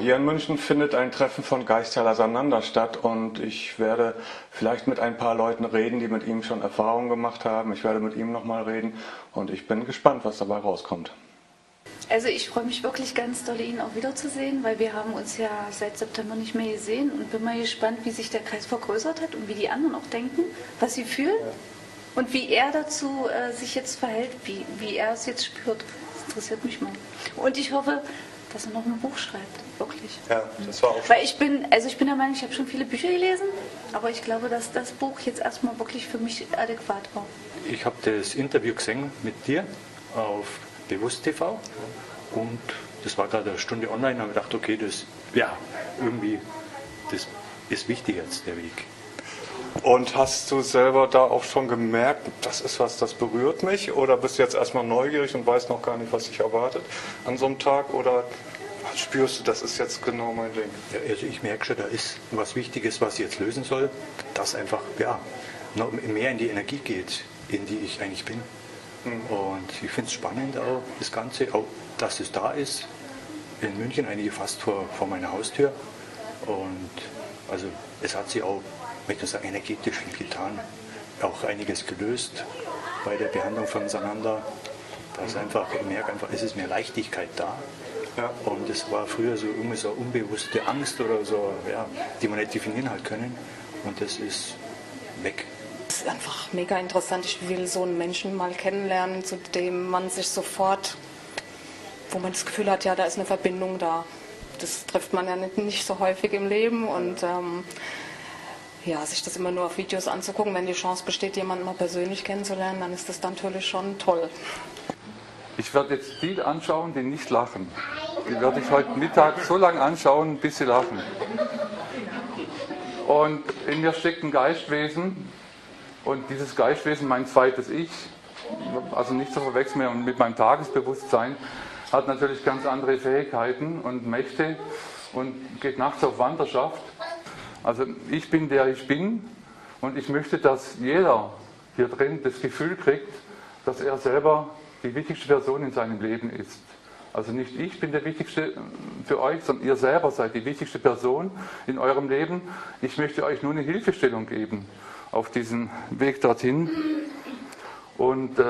hier in München findet ein Treffen von Geistheiler Sananda statt und ich werde vielleicht mit ein paar Leuten reden, die mit ihm schon Erfahrungen gemacht haben. Ich werde mit ihm nochmal reden und ich bin gespannt, was dabei rauskommt. Also ich freue mich wirklich ganz doll, ihn auch wiederzusehen, weil wir haben uns ja seit September nicht mehr gesehen und bin mal gespannt, wie sich der Kreis vergrößert hat und wie die anderen auch denken, was sie fühlen und wie er dazu sich jetzt verhält, wie er es jetzt spürt. Das interessiert mich mal. Und ich hoffe, dass er noch ein Buch schreibt, wirklich. Ja, das war auch. Weil ich bin der Meinung, ich habe schon viele Bücher gelesen, aber ich glaube, dass das Buch jetzt erstmal wirklich für mich adäquat war. Ich habe das Interview gesehen mit dir auf Bewusst TV und das war gerade eine Stunde online und habe gedacht, okay, das ist wichtig jetzt, der Weg. Und hast du selber da auch schon gemerkt, das ist was, das berührt mich? Oder bist du jetzt erstmal neugierig und weißt noch gar nicht, was dich erwartet an so einem Tag? Oder spürst du, das ist jetzt genau mein Ding? Ja, also ich merke schon, da ist was Wichtiges, was ich jetzt lösen soll, das einfach noch mehr in die Energie geht, in die ich eigentlich bin. Und ich finde es spannend auch, das Ganze, auch dass es da ist, in München eigentlich fast vor meiner Haustür. Und also es hat sich auch, möchte ich sagen, energetisch viel getan, auch einiges gelöst bei der Behandlung von Sananda. Ich merke einfach, es ist mehr Leichtigkeit da. Ja. Und es war früher so irgendwie so unbewusste Angst oder so, die man nicht definieren hat können. Und das ist weg. Es ist einfach mega interessant. Ich will so einen Menschen mal kennenlernen, zu dem man sich sofort, wo man das Gefühl hat, ja, da ist eine Verbindung da. Das trifft man ja nicht so häufig im Leben und sich das immer nur auf Videos anzugucken, wenn die Chance besteht, jemanden mal persönlich kennenzulernen, dann ist das natürlich schon toll. Ich werde jetzt die anschauen, die nicht lachen. Die werde ich heute Mittag so lange anschauen, bis sie lachen. Und in mir steckt ein Geistwesen. Und dieses Geistwesen, mein zweites Ich, also nicht zu verwechseln mit meinem Tagesbewusstsein, hat natürlich ganz andere Fähigkeiten und Mächte und geht nachts auf Wanderschaft. Also ich bin der ich bin und ich möchte, dass jeder hier drin das Gefühl kriegt, dass er selber die wichtigste Person in seinem Leben ist. Also nicht ich bin der Wichtigste für euch, sondern ihr selber seid die wichtigste Person in eurem Leben. Ich möchte euch nur eine Hilfestellung geben auf diesen Weg dorthin. Und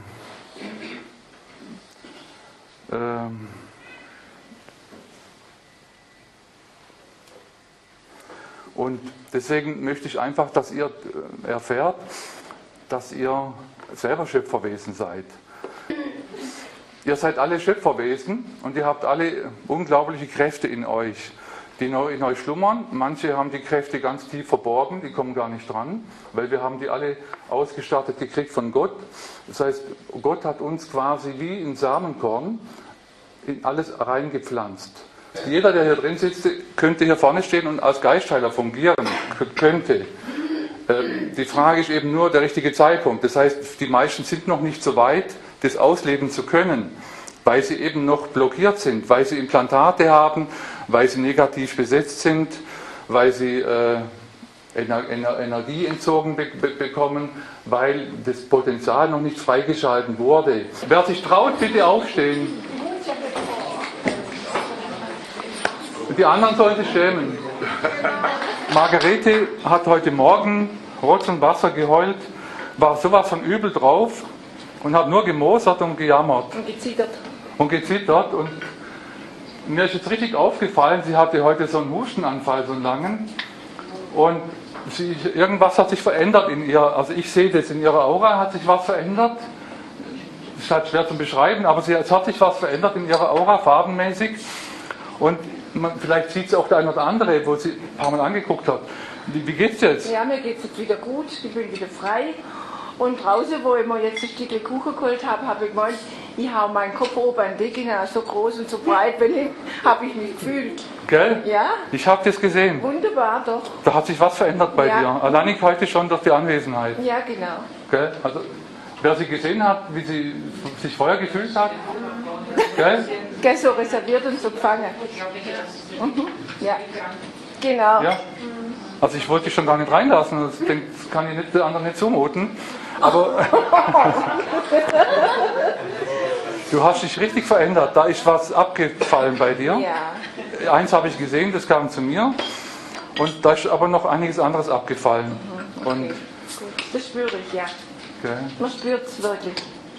deswegen möchte ich einfach, dass ihr erfährt, dass ihr selber Schöpferwesen seid. Ihr seid alle Schöpferwesen und ihr habt alle unglaubliche Kräfte in euch, die in euch schlummern. Manche haben die Kräfte ganz tief verborgen, die kommen gar nicht dran, weil wir haben die alle ausgestattet gekriegt von Gott. Das heißt, Gott hat uns quasi wie ein Samenkorn in alles reingepflanzt. Jeder, der hier drin sitzt, könnte hier vorne stehen und als Geistheiler fungieren, könnte. Die Frage ist eben nur der richtige Zeitpunkt. Das heißt, die meisten sind noch nicht so weit, das ausleben zu können, weil sie eben noch blockiert sind, weil sie Implantate haben, weil sie negativ besetzt sind, weil sie Energie entzogen bekommen, weil das Potenzial noch nicht freigeschalten wurde. Wer sich traut, bitte aufstehen. Die anderen sollen sich schämen. Margarete hat heute Morgen Rotz und Wasser geheult, war sowas von übel drauf und hat nur gemosert und gejammert. Und gezittert. Und mir ist jetzt richtig aufgefallen, sie hatte heute so einen Hustenanfall, so einen langen. Und irgendwas hat sich verändert in ihr. Also ich sehe das, in ihrer Aura hat sich was verändert. Das ist halt schwer zu beschreiben, aber es hat sich was verändert in ihrer Aura, farbenmäßig. Und vielleicht sieht es auch der eine oder andere, wo sie ein paar Mal angeguckt hat. Wie geht's jetzt? Ja, mir geht's jetzt wieder gut. Ich bin wieder frei. Und draußen, wo ich mir jetzt ein Stück Kuchen geholt habe, habe ich gemeint, ich hau meinen Kopf oben an den Weg hinein, so groß und so breit habe ich mich gefühlt. Gell? Ja? Ich habe das gesehen. Wunderbar, doch. Da hat sich was verändert bei dir. Allein heute schon durch die Anwesenheit. Ja, genau. Gell? Also, wer sie gesehen hat, wie sie sich vorher gefühlt hat, gell? Gell, so reserviert und so gefangen. Ja, genau. Ja. Also ich wollte dich schon gar nicht reinlassen, das kann ich nicht, der anderen nicht zumuten. Aber du hast dich richtig verändert, da ist was abgefallen bei dir. Ja. eins habe ich gesehen, das kam zu mir. Und da ist aber noch einiges anderes abgefallen. Okay, Und, gut. Das spüre ich, ja. okay. Man spürt es wirklich.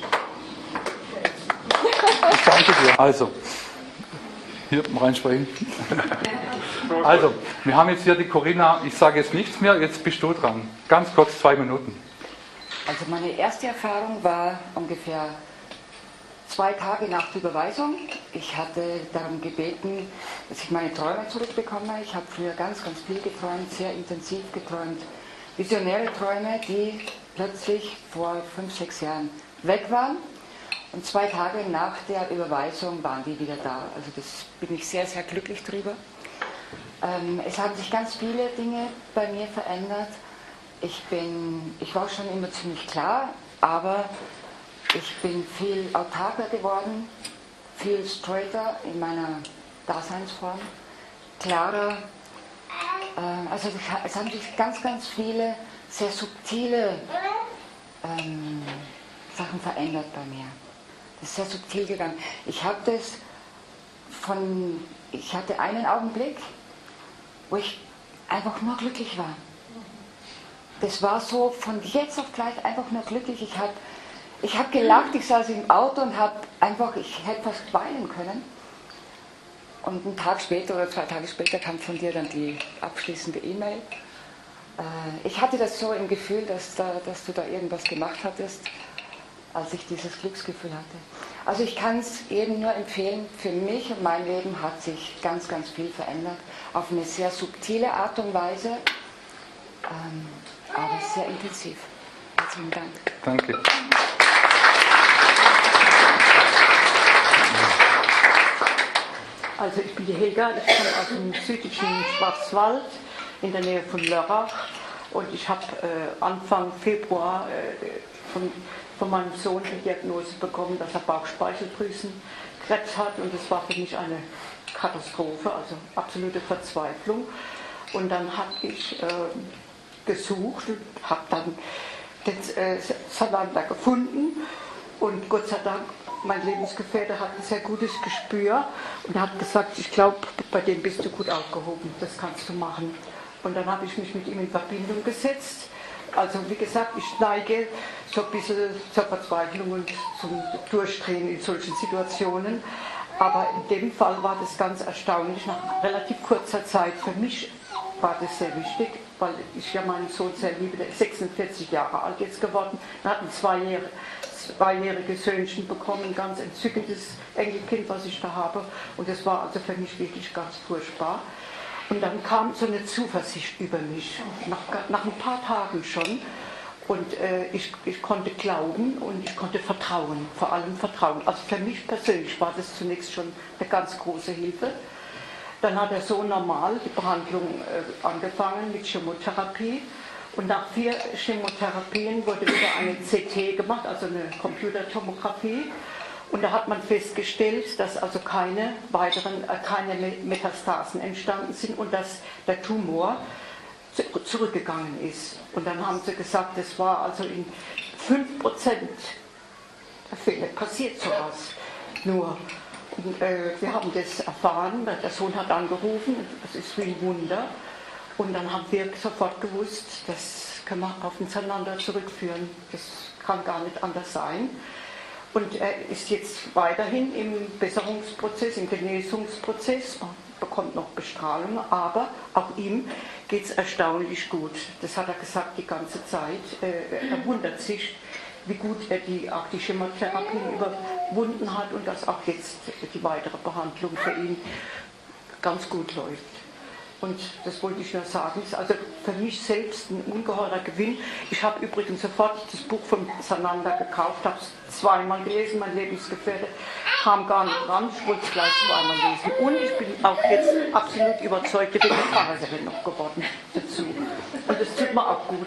Ich danke dir. Also, hier reinsprechen. Also, wir haben jetzt hier die Corinna, ich sage jetzt nichts mehr, jetzt bist du dran. Ganz kurz 2 Minuten. Also meine erste Erfahrung war ungefähr 2 Tage nach der Überweisung. Ich hatte darum gebeten, dass ich meine Träume zurückbekomme. Ich habe früher ganz, ganz viel geträumt, sehr intensiv geträumt. Visionäre Träume, die plötzlich vor 5, 6 Jahren weg waren. Und 2 Tage nach der Überweisung waren die wieder da. Also das bin ich sehr, sehr glücklich drüber. Es haben sich ganz viele Dinge bei mir verändert. Ich war schon immer ziemlich klar, aber ich bin viel autarker geworden, viel straighter in meiner Daseinsform, klarer. Also es haben sich ganz, ganz viele sehr subtile Sachen verändert bei mir. Das ist sehr subtil gegangen. Ich hatte einen Augenblick, wo ich einfach nur glücklich war. Das war so von jetzt auf gleich einfach nur glücklich. Ich hab gelacht, ich saß im Auto und ich hätte fast weinen können. Und einen Tag später oder 2 Tage später kam von dir dann die abschließende E-Mail. Ich hatte das so im Gefühl, dass du da irgendwas gemacht hattest, als ich dieses Glücksgefühl hatte. Also ich kann es jedem nur empfehlen, für mich und mein Leben hat sich ganz, ganz viel verändert. Auf eine sehr subtile Art und Weise, aber sehr intensiv. Herzlichen Dank. Danke. Also ich bin die Helga, ich komme aus dem südlichen Schwarzwald in der Nähe von Lörrach und ich habe Anfang Februar von meinem Sohn die Diagnose bekommen, dass er Bauchspeicheldrüsenkrebs hat und das war für mich eine Katastrophe, also absolute Verzweiflung. Und dann habe ich gesucht und habe dann den Sananda gefunden und Gott sei Dank, mein Lebensgefährte hat ein sehr gutes Gespür und er hat gesagt, ich glaube, bei dem bist du gut aufgehoben, das kannst du machen. Und dann habe ich mich mit ihm in Verbindung gesetzt. Also wie gesagt, ich neige so ein bisschen zur Verzweiflung und zum Durchdrehen in solchen Situationen. Aber in dem Fall war das ganz erstaunlich. Nach relativ kurzer Zeit, für mich war das sehr wichtig, weil ich ja meinen Sohn sehr liebe, der ist 46 Jahre alt jetzt geworden. Er hat ein zweijähriges Söhnchen bekommen, ein ganz entzückendes Enkelkind, was ich da habe. Und das war also für mich wirklich ganz furchtbar. Und dann kam so eine Zuversicht über mich, nach ein paar Tagen schon. Und ich konnte glauben und ich konnte vertrauen, vor allem vertrauen. Also für mich persönlich war das zunächst schon eine ganz große Hilfe. Dann hat er so normal die Behandlung angefangen mit Chemotherapie. Und nach 4 Chemotherapien wurde wieder eine CT gemacht, also eine Computertomographie. Und da hat man festgestellt, dass also keine Metastasen entstanden sind und dass der Tumor zurückgegangen ist. Und dann haben sie gesagt, das war also in 5% der Fälle passiert sowas. Nur, und, wir haben das erfahren, der Sohn hat angerufen, das ist wie ein Wunder. Und dann haben wir sofort gewusst, das können wir auf den Sananda zurückführen. Das kann gar nicht anders sein. Und er ist jetzt weiterhin im Besserungsprozess, im Genesungsprozess, bekommt noch Bestrahlung, aber auch ihm geht es erstaunlich gut. Das hat er gesagt die ganze Zeit. Er wundert sich, wie gut er die Chemotherapie überwunden hat und dass auch jetzt die weitere Behandlung für ihn ganz gut läuft. Und das wollte ich nur sagen, ist also für mich selbst ein ungeheurer Gewinn. Ich habe übrigens sofort das Buch von Sananda gekauft, habe es 2-mal gelesen, mein Lebensgefährte kam gar nicht ran, ich wollte es gleich 2-mal lesen. Und ich bin auch jetzt absolut überzeugte Vegetarierin noch geworden dazu. Und das tut mir auch gut.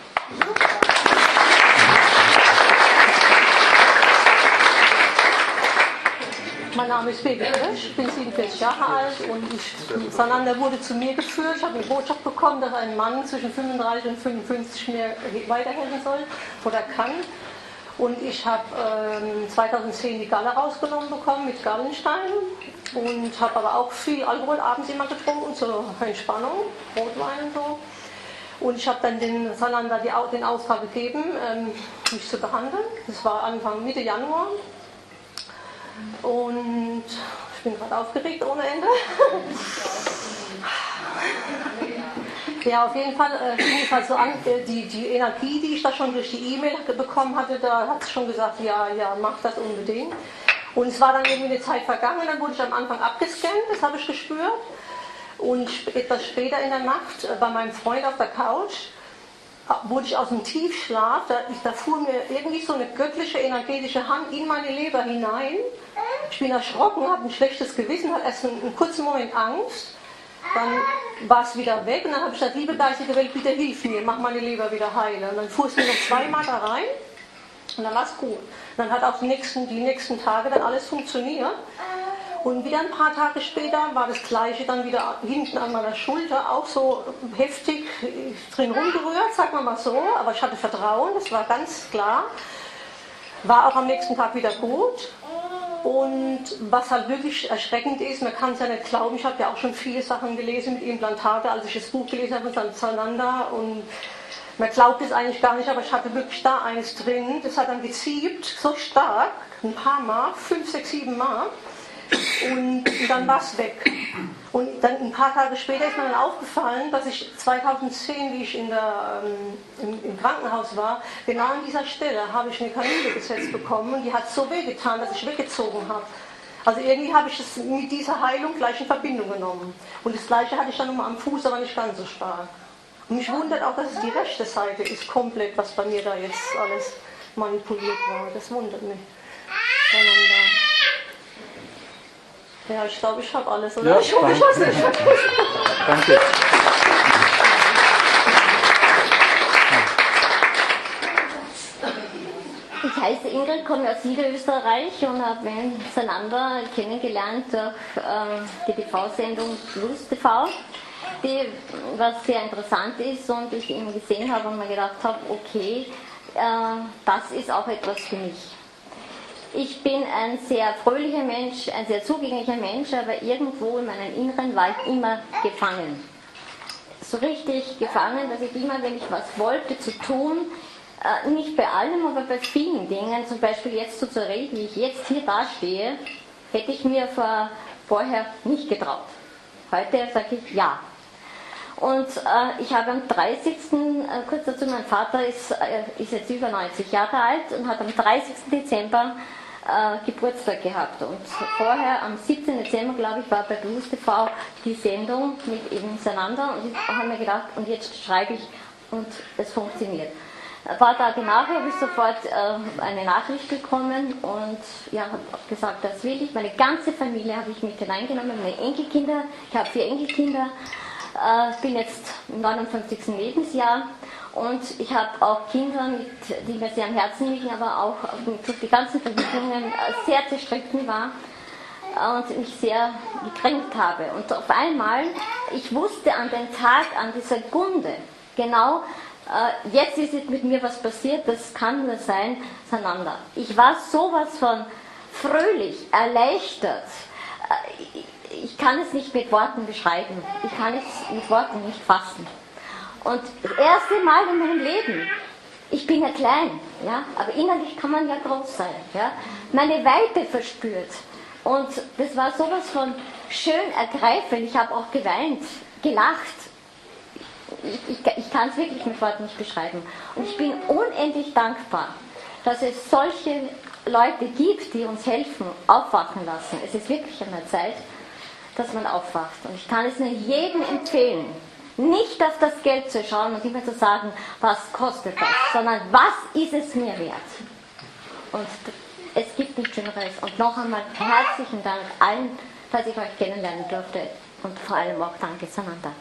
Mein Name ist Baby Frisch, ich bin 47 Jahre alt und Sananda wurde zu mir geführt. Ich habe eine Botschaft bekommen, dass ein Mann zwischen 35 und 55 mir weiterhelfen soll oder kann. Und ich habe 2010 die Galle rausgenommen bekommen mit Gallensteinen und habe aber auch viel Alkohol abends immer getrunken zur Entspannung, Rotwein und so. Und ich habe dann den Sananda den Auftrag gegeben, mich zu behandeln. Das war Anfang Mitte Januar. Und ich bin gerade aufgeregt ohne Ende. Ja, auf jeden Fall fing es halt so an, die Energie, die ich da schon durch die E-Mail bekommen hatte, da hat es schon gesagt, ja, mach das unbedingt. Und es war dann irgendwie eine Zeit vergangen, dann wurde ich am Anfang abgescannt, das habe ich gespürt. Und etwas später in der Nacht bei meinem Freund auf der Couch wurde ich aus dem Tiefschlaf, da fuhr mir irgendwie so eine göttliche, energetische Hand in meine Leber hinein. Ich bin erschrocken, hatte ein schlechtes Gewissen, hatte erst einen kurzen Moment Angst. Dann war es wieder weg und dann habe ich gesagt, liebe geistige Welt, bitte hilf mir, mach meine Leber wieder heile. Und dann fuhr es mir noch zweimal da rein und dann war es gut. Und dann hat auch die nächsten Tage dann alles funktioniert. Und wieder ein paar Tage später war das Gleiche dann wieder hinten an meiner Schulter, auch so heftig drin rumgerührt, sagen wir mal so. Aber ich hatte Vertrauen, das war ganz klar. War auch am nächsten Tag wieder gut. Und was halt wirklich erschreckend ist, man kann es ja nicht glauben, ich habe ja auch schon viele Sachen gelesen mit Implantate, als ich das Buch gelesen habe von Sananda, und man glaubt es eigentlich gar nicht, aber ich hatte wirklich da eines drin, das hat dann geziebt, so stark, ein paar Mal, 5, 6, 7 Mal, und dann war es weg. Und dann ein paar Tage später ist mir dann aufgefallen, dass ich 2010, wie ich im Krankenhaus war, genau an dieser Stelle habe ich eine Kanüle gesetzt bekommen und die hat so wehgetan, dass ich weggezogen habe. Also irgendwie habe ich es mit dieser Heilung gleich in Verbindung genommen. Und das Gleiche hatte ich dann nochmal am Fuß, aber nicht ganz so stark. Und mich wundert auch, dass es die rechte Seite ist, komplett, was bei mir da jetzt alles manipuliert war. Das wundert mich. Ja, ich glaube, ich habe alles, oder? Ja, ich hoffe, ich habe es nicht vergessen. Danke. Ich heiße Ingrid, komme aus Niederösterreich und habe Sananda kennengelernt durch die TV-Sendung Plus TV, was sehr interessant ist, und ich ihn gesehen habe und mir gedacht habe, okay, das ist auch etwas für mich. Ich bin ein sehr fröhlicher Mensch, ein sehr zugänglicher Mensch, aber irgendwo in meinem Inneren war ich immer gefangen. So richtig gefangen, dass ich immer, wenn ich was wollte zu tun, nicht bei allem, aber bei vielen Dingen, zum Beispiel jetzt so zu reden, wie ich jetzt hier dastehe, hätte ich mir vorher nicht getraut. Heute sage ich ja. Und ich habe am 30. Kurz dazu, mein Vater ist jetzt über 90 Jahre alt und hat am 30. Dezember Geburtstag gehabt. Und vorher, am 17. Dezember, glaube ich, war bei Plus TV die Sendung mit eben Sananda, und ich habe mir gedacht, und jetzt schreibe ich und es funktioniert. Ein paar Tage nachher habe ich sofort eine Nachricht bekommen und ja, habe gesagt, das will ich. Meine ganze Familie habe ich mit hineingenommen, meine Enkelkinder, ich habe 4 Enkelkinder. Ich bin jetzt im 59. Lebensjahr und ich habe auch Kinder, die mir sehr am Herzen liegen, aber auch durch die ganzen Verwicklungen sehr zerstritten war und mich sehr gekränkt habe. Und auf einmal, ich wusste an dem Tag, an dieser Sekunde, genau, jetzt ist mit mir was passiert, das kann nur sein, Sananda. Ich war sowas von fröhlich, erleichtert. Ich kann es nicht mit Worten beschreiben. Ich kann es mit Worten nicht fassen. Und das erste Mal in meinem Leben, ich bin ja klein, ja, aber innerlich kann man ja groß sein, ja, meine Weite verspürt. Und das war sowas von schön ergreifend. Ich habe auch geweint, gelacht. Ich kann es wirklich mit Worten nicht beschreiben. Und ich bin unendlich dankbar, dass es solche Leute gibt, die uns helfen, aufwachen lassen. Es ist wirklich an der Zeit, dass man aufwacht. Und ich kann es nur jedem empfehlen, nicht auf das Geld zu schauen und immer zu sagen, was kostet das, sondern was ist es mir wert. Und es gibt nichts Schöneres. Und noch einmal herzlichen Dank allen, dass ich euch kennenlernen durfte. Und vor allem auch danke, Sananda.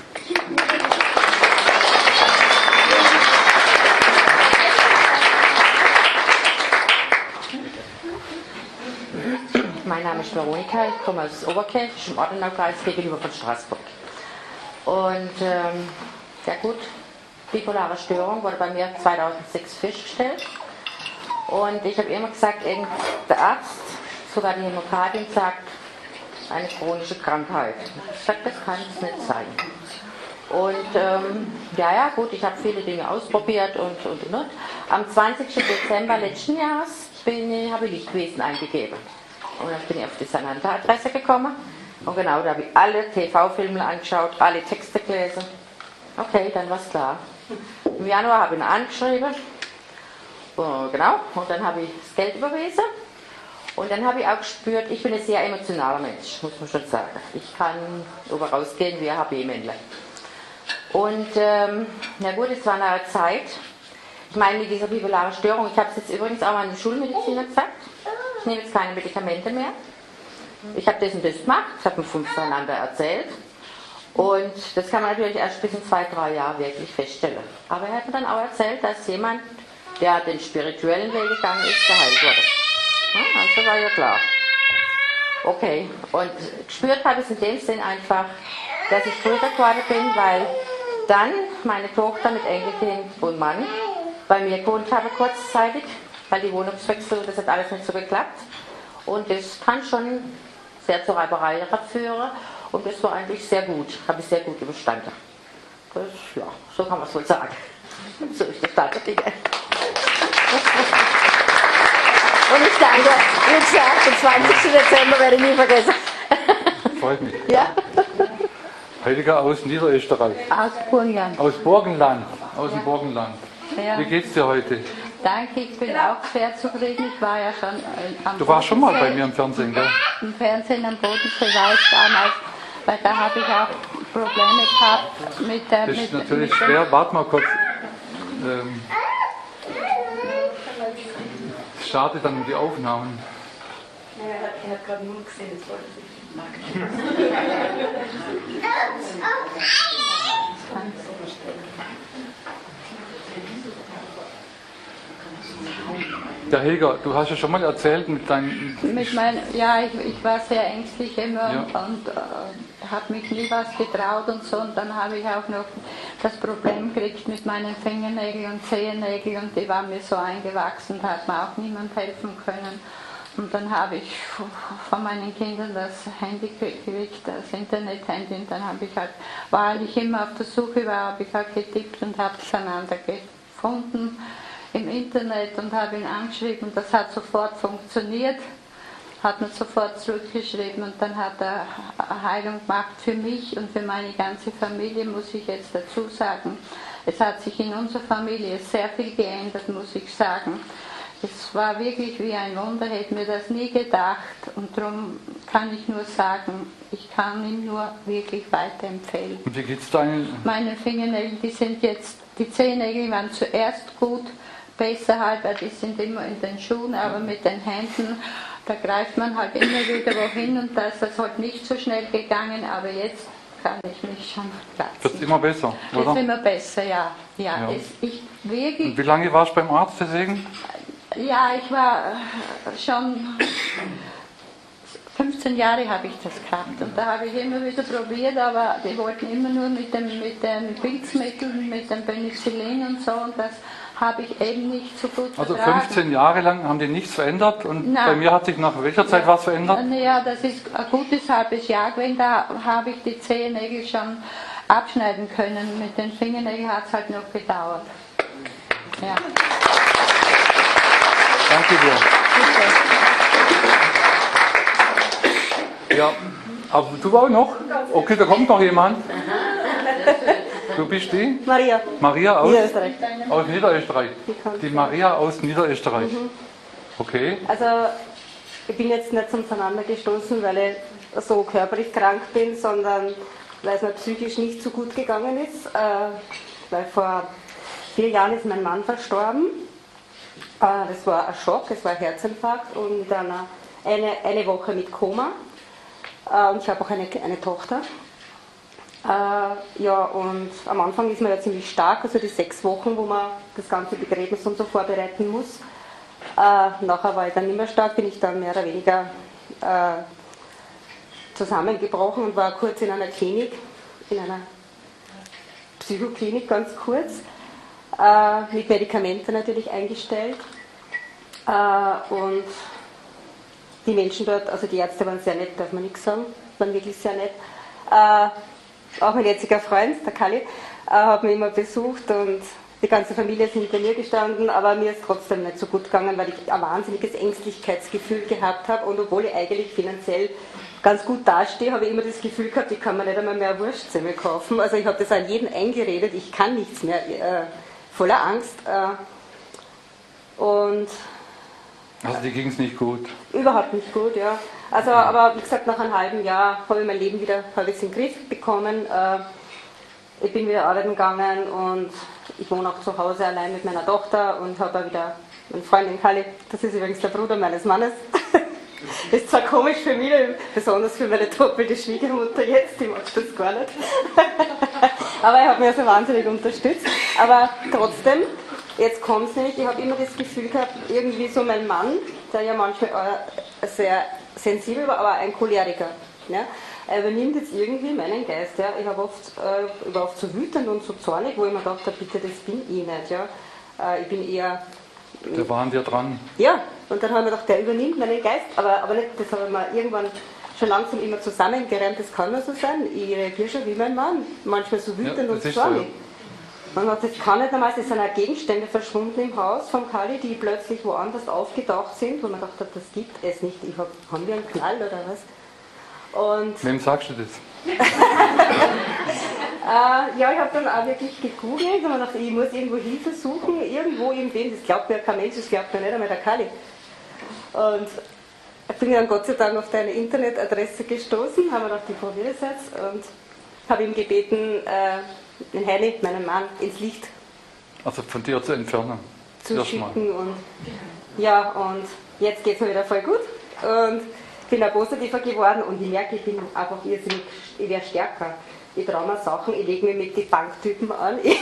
Mein Name ist Veronika, ich komme aus Oberkirch, im Ortenaukreis gegenüber von Straßburg. Und ja gut, bipolare Störung wurde bei mir 2006 festgestellt. Und ich habe immer gesagt, der Arzt, sogar die Hämokratin sagt, eine chronische Krankheit. Ich sage, das kann es nicht sein. Und ja gut, ich habe viele Dinge ausprobiert und. Am 20. Dezember letzten Jahres habe ich Lichtwesen eingegeben. Und dann bin ich auf die Sananda-Adresse gekommen. Und genau, da habe ich alle TV-Filme angeschaut, alle Texte gelesen. Okay, dann war es klar. Im Januar habe ich ihn angeschrieben. Genau, und dann habe ich das Geld überwiesen. Und dann habe ich auch gespürt, ich bin ein sehr emotionaler Mensch, muss man schon sagen. Ich kann über rausgehen wie ein HB-Männle. Und na gut, es war eine Zeit, ich meine mit dieser bipolaren Störung, ich habe es jetzt übrigens auch an den Schulmediziner gesagt, ich nehme jetzt keine Medikamente mehr. Ich habe das und das gemacht, ich habe mir 5 voneinander erzählt. Und das kann man natürlich erst bis in 2-3 Jahren wirklich feststellen. Aber er hat mir dann auch erzählt, dass jemand, der den spirituellen Weg gegangen ist, geheilt wurde. Ja, also war ja klar. Okay, und gespürt habe ich es in dem Sinn einfach, dass ich früher geworden bin, weil dann meine Tochter mit Enkelkind und Mann bei mir gewohnt habe kurzzeitig, weil die Wohnungswechsel, das hat alles nicht so geklappt. Und das kann schon sehr zur Reiberei führen. Und das war eigentlich sehr gut, habe ich sehr gut überstanden. Das, ja, so kann man es wohl sagen. So ist der Stand der Dinge. Und ich danke, wie gesagt, den 20. Dezember werde ich nie vergessen. Freut mich. Ja. Heiliger aus Niederösterreich. Aus Burgenland. Aus Burgenland. Aus dem Burgenland. Ja. Wie geht's dir heute? Danke, ich bin auch sehr zufrieden. Ich war ja schon am Du warst schon mal bei mir im Fernsehen, gell? Im Fernsehen am Bodensee war ich damals, weil da habe ich auch Probleme gehabt mit der... Das ist natürlich schwer. Warte mal kurz. Es startet dann die Aufnahmen. Er hat gerade nur gesehen, das wollte ich nicht. Der Helga, du hast ja schon mal erzählt mit deinen... ich war sehr ängstlich immer Ja. und habe mich nie was getraut und so. Und dann habe ich auch noch das Problem gekriegt mit meinen Fingernägeln und Zehennägeln und die waren mir so eingewachsen, da hat mir auch niemand helfen können. Und dann habe ich von meinen Kindern das Handy gekriegt, das Internet-Handy, und dann war ich immer auf der Suche, habe ich halt getippt und habe es einander gefunden im Internet und habe ihn angeschrieben. Das hat sofort funktioniert, hat mir sofort zurückgeschrieben und dann hat er Heilung gemacht für mich und für meine ganze Familie, muss ich jetzt dazu sagen. Es hat sich in unserer Familie sehr viel geändert, muss ich sagen. Es war wirklich wie ein Wunder, hätte mir das nie gedacht und darum kann ich nur sagen, ich kann ihn nur wirklich weiterempfehlen. Und wie geht's deinen? Meine Fingernägel, die Zehennägel waren zuerst gut, besser halt, weil die sind immer in den Schuhen, aber mit den Händen, da greift man halt immer wieder wohin und da ist das halt nicht so schnell gegangen, aber jetzt kann ich mich schon platzen. Wird immer besser, oder? Wird immer besser, ja. Wirklich. Und wie lange warst du beim Arzt deswegen? Ja, ich war schon 15 Jahre habe ich das gehabt und da habe ich immer wieder probiert, aber die wollten immer nur mit den Pilzmitteln, mit dem Penicillin und so und das habe ich eben nicht so gut Also vertragen. 15 Jahre lang haben die nichts verändert und Nein. bei mir hat sich nach welcher Zeit was verändert? Ja, das ist ein gutes halbes Jahr gewesen, da habe ich die Zehennägel schon abschneiden können. Mit den Fingernägeln hat es halt noch gedauert. Ja. Danke dir. Ja, aber du auch noch? Okay, da kommt noch jemand. Du bist die? Maria. Maria aus Niederösterreich. Aus Niederösterreich. Die Maria aus Niederösterreich. Okay. Also ich bin jetzt nicht zum Zueinander gestoßen, weil ich so körperlich krank bin, sondern weil es mir psychisch nicht so gut gegangen ist. Weil vor 4 Jahren ist mein Mann verstorben. Das war ein Schock, es war ein Herzinfarkt und dann eine Woche mit Koma. Und ich habe auch eine Tochter. Ja, und am Anfang ist man ja ziemlich stark, also die 6 Wochen, wo man das ganze Begräbnis und so vorbereiten muss. Nachher war ich dann nicht mehr stark, bin ich dann mehr oder weniger zusammengebrochen und war kurz in einer Klinik, in einer Psychoklinik ganz kurz, mit Medikamenten natürlich eingestellt. Und die Menschen dort, also die Ärzte waren sehr nett, darf man nichts sagen, waren wirklich sehr nett. Auch mein jetziger Freund, der Kali, hat mich immer besucht und die ganze Familie ist hinter mir gestanden, aber mir ist trotzdem nicht so gut gegangen, weil ich ein wahnsinniges Ängstlichkeitsgefühl gehabt habe und obwohl ich eigentlich finanziell ganz gut dastehe, habe ich immer das Gefühl gehabt, ich kann mir nicht einmal mehr Wurstsemmel kaufen. Also ich habe das an jeden eingeredet, ich kann nichts mehr, voller Angst. Und also dir ging es nicht gut? Überhaupt nicht gut, ja. Also, aber wie gesagt, nach einem halben Jahr habe ich mein Leben wieder halbwegs in den Griff bekommen. Ich bin wieder arbeiten gegangen und ich wohne auch zu Hause allein mit meiner Tochter und habe auch wieder einen Freund in Kali. Das ist übrigens der Bruder meines Mannes. Das ist zwar komisch für mich, besonders für meine doppelte Schwiegermutter jetzt, die mag das gar nicht. Aber er hat mich so wahnsinnig unterstützt. Aber trotzdem, jetzt kommt es nämlich, ich habe immer das Gefühl gehabt, irgendwie so mein Mann, der ja manchmal sehr sensibel war, aber ein Choleriker. Ja? Er übernimmt jetzt irgendwie meinen Geist. Ja? Ich war oft so wütend und so zornig, wo ich mir dachte, bitte, das bin ich nicht. Ja? Ich bin eher... Da waren wir dran. Ja, und dann haben wir gedacht, der übernimmt meinen Geist, aber nicht, das haben wir irgendwann schon langsam immer zusammengereimt, das kann nur so sein. Ich reagiere schon wie mein Mann, manchmal so wütend und zornig. So. Man hat, das kann nicht normal, es sind auch Gegenstände verschwunden im Haus von Kali, die plötzlich woanders aufgetaucht sind, wo man gedacht hat, das gibt es nicht. Haben wir einen Knall oder was? Und wem sagst du das? Ja, ich habe dann auch wirklich gegoogelt und mir gedacht, ich muss irgendwo Hilfe suchen, irgendwo, irgendwen, das glaubt mir kein Mensch, das glaubt mir nicht einmal der Kali. Und ich bin dann Gott sei Dank auf deine Internetadresse gestoßen, habe mir gedacht, ich probiere das jetzt und habe ihm gebeten, den Heini, meinen Mann, ins Licht also von dir zu entfernen. Zu schicken und ja, und jetzt geht es mir wieder voll gut und ich bin auch positiver geworden und ich merke, ich bin einfach irrsinnig, ich werde stärker. Ich traue mir Sachen, ich lege mich mit den Banktypen an, ich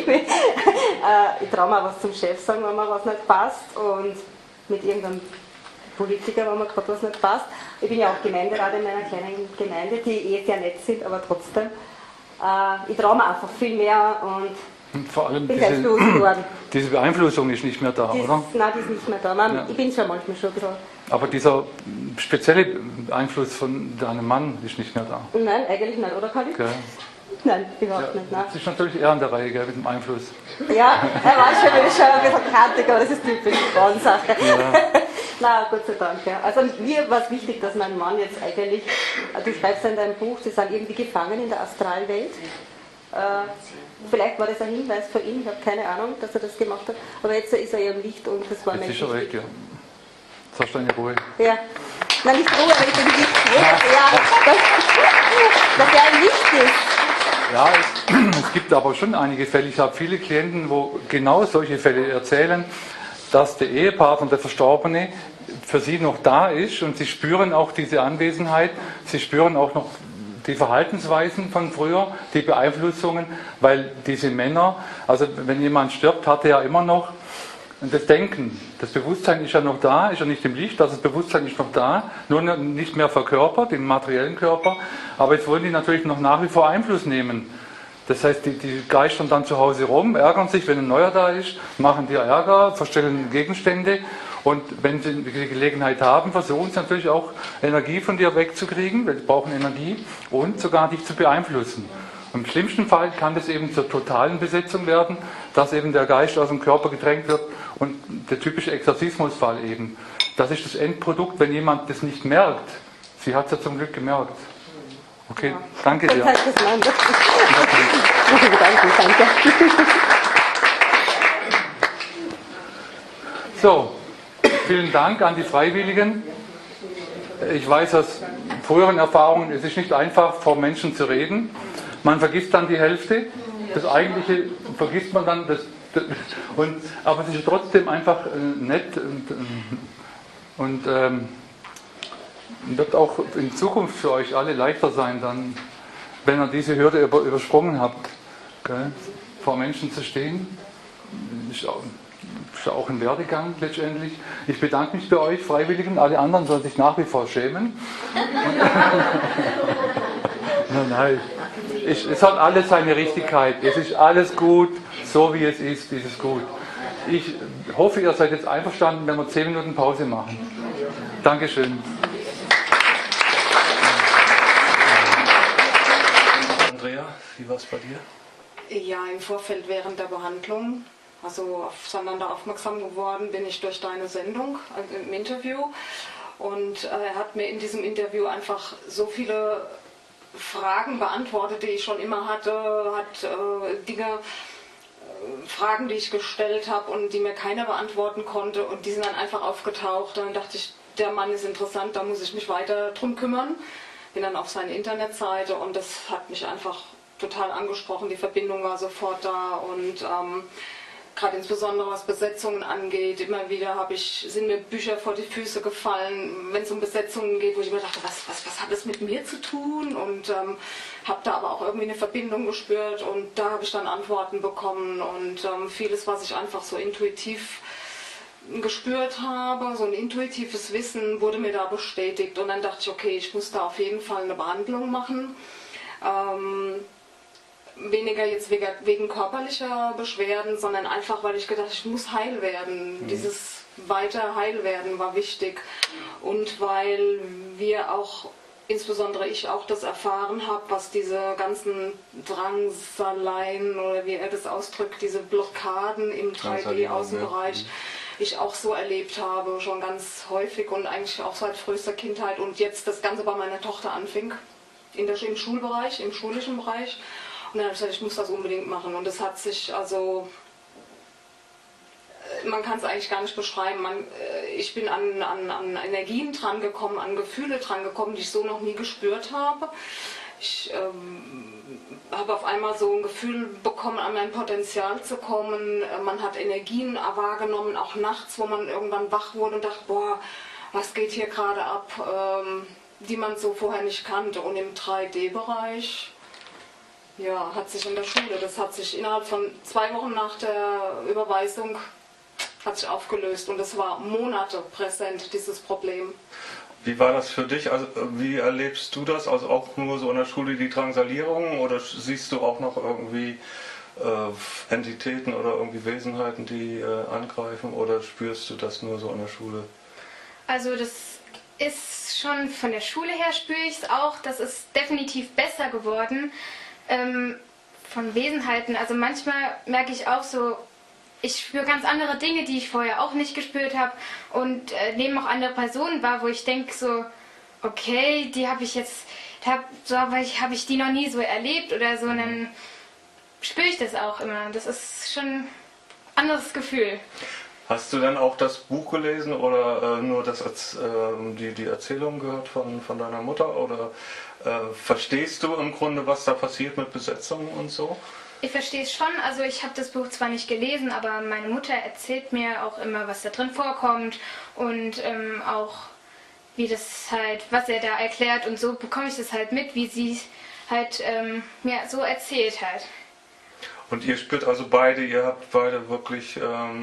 traue mir was zum Chef sagen, wenn mir was nicht passt und mit irgendeinem Politiker, wenn mir gerade was nicht passt. Ich bin ja auch Gemeinderat in meiner kleinen Gemeinde, die sehr nett sind, aber trotzdem. Ich traue mir einfach viel mehr und vor allem diese Beeinflussung ist nicht mehr da, oder? Nein, die ist nicht mehr da. Ich bin zwar manchmal schon ein bisschen... Aber dieser spezielle Einfluss von deinem Mann ist nicht mehr da? Nein, eigentlich nicht, oder Kali? Okay. Nein, überhaupt nicht. Nein. Das ist natürlich eher an der Reihe, gell, mit dem Einfluss. Ja, er war schon ein bisschen kantig, aber das ist typisch Frauensache. Ja. Na, Gott sei Dank. Ja. Also mir war es wichtig, dass mein Mann jetzt eigentlich, du schreibst ja in deinem Buch, sie sind irgendwie gefangen in der Astralwelt. Vielleicht war das ein Hinweis für ihn, ich habe keine Ahnung, dass er das gemacht hat, aber jetzt ist er ja im Licht und das war mir wichtig. Jetzt ist er weg, ja. Jetzt hast du eine Ruhe. Ja. Nein, nicht Ruhe, aber ich bin nicht froh, dass er im Licht ist. Ja, es gibt aber schon einige Fälle. Ich habe viele Klienten, wo genau solche Fälle erzählen, dass der Ehepartner, der Verstorbene, für sie noch da ist und sie spüren auch diese Anwesenheit, sie spüren auch noch die Verhaltensweisen von früher, die Beeinflussungen, weil diese Männer, also wenn jemand stirbt, hat er ja immer noch das Denken, das Bewusstsein ist ja noch da, ist ja nicht im Licht, also das Bewusstsein ist noch da, nur nicht mehr verkörpert, im materiellen Körper, aber jetzt wollen die natürlich noch nach wie vor Einfluss nehmen. Das heißt, die geistern dann zu Hause rum, ärgern sich, wenn ein neuer da ist, machen dir Ärger, verstellen Gegenstände und wenn sie die Gelegenheit haben, versuchen sie natürlich auch Energie von dir wegzukriegen, weil sie brauchen Energie und sogar dich zu beeinflussen. Im schlimmsten Fall kann das eben zur totalen Besetzung werden, dass eben der Geist aus dem Körper gedrängt wird und der typische Exorzismusfall eben. Das ist das Endprodukt, wenn jemand das nicht merkt. Sie hat es ja zum Glück gemerkt. Okay, ja. Danke dir. Danke. So, vielen Dank an die Freiwilligen. Ich weiß aus früheren Erfahrungen, es ist nicht einfach, vor Menschen zu reden. Man vergisst dann die Hälfte, das Eigentliche vergisst man dann, aber es ist trotzdem einfach nett und wird auch in Zukunft für euch alle leichter sein, dann, wenn ihr diese Hürde übersprungen habt, gell, vor Menschen zu stehen. Ist auch ein Werdegang letztendlich. Ich bedanke mich bei euch Freiwilligen, alle anderen sollen sich nach wie vor schämen. Nein. Es hat alles seine Richtigkeit. Es ist alles gut, so wie es ist es gut. Ich hoffe, ihr seid jetzt einverstanden, wenn wir 10 Minuten Pause machen. Dankeschön. Andrea, wie war es bei dir? Ja, im Vorfeld während der Behandlung, also aufeinander aufmerksam geworden bin ich durch deine Sendung im Interview. Und er hat mir in diesem Interview einfach so viele Fragen beantwortet, die ich schon immer hatte, Fragen, die ich gestellt habe und die mir keiner beantworten konnte, und die sind dann einfach aufgetaucht. Dann dachte ich, der Mann ist interessant, da muss ich mich weiter drum kümmern. Bin dann auf seine Internetseite und das hat mich einfach total angesprochen. Die Verbindung war sofort da, und gerade insbesondere was Besetzungen angeht, immer wieder sind mir Bücher vor die Füße gefallen, wenn es um Besetzungen geht, wo ich mir dachte, was hat das mit mir zu tun, und habe da aber auch irgendwie eine Verbindung gespürt, und da habe ich dann Antworten bekommen, und vieles, was ich einfach so intuitiv gespürt habe, so ein intuitives Wissen wurde mir da bestätigt, und dann dachte ich, okay, ich muss da auf jeden Fall eine Behandlung machen. Weniger jetzt wegen körperlicher Beschwerden, sondern einfach, weil ich gedacht habe, ich muss heil werden. Dieses weiter heil werden war wichtig. Und weil wir auch, insbesondere ich auch das erfahren habe, was diese ganzen Drangsaleien oder wie er das ausdrückt, diese Blockaden im 3D-Außenbereich, ich auch so erlebt habe, schon ganz häufig und eigentlich auch seit frühester Kindheit, und jetzt das Ganze bei meiner Tochter anfing, im Schulbereich, im schulischen Bereich. Und dann habe ich gesagt, ich muss das unbedingt machen. Und es hat sich, also, man kann es eigentlich gar nicht beschreiben. Ich bin an Energien dran gekommen, an Gefühle dran gekommen, die ich so noch nie gespürt habe. Ich habe auf einmal so ein Gefühl bekommen, an mein Potenzial zu kommen. Man hat Energien wahrgenommen, auch nachts, wo man irgendwann wach wurde und dachte, boah, was geht hier gerade ab, die man so vorher nicht kannte. Und im 3D-Bereich, ja, hat sich in der Schule, das hat sich innerhalb von 2 Wochen nach der Überweisung hat sich aufgelöst, und es war Monate präsent, dieses Problem. Wie war das für dich? Also wie erlebst du das? Also auch nur so in der Schule die Drangsalierung, oder siehst du auch noch irgendwie Entitäten oder irgendwie Wesenheiten, die angreifen, oder spürst du das nur so in der Schule? Also das ist schon von der Schule her, spüre ich es auch, das ist definitiv besser geworden. Von Wesenheiten, also manchmal merke ich auch so, ich spüre ganz andere Dinge, die ich vorher auch nicht gespürt habe, und nehme auch andere Personen wahr, wo ich denke so, okay, die habe ich jetzt, habe ich die noch nie so erlebt oder so, und dann spüre ich das auch immer. Das ist schon ein anderes Gefühl. Hast du dann auch das Buch gelesen oder nur die Erzählung gehört von deiner Mutter, oder verstehst du im Grunde, was da passiert mit Besetzungen und so? Ich verstehe es schon, also ich habe das Buch zwar nicht gelesen, aber meine Mutter erzählt mir auch immer, was da drin vorkommt, und auch wie das halt, was er da erklärt, und so bekomme ich das halt mit, wie sie halt mir so erzählt hat. Und ihr spürt also beide, ihr habt beide wirklich,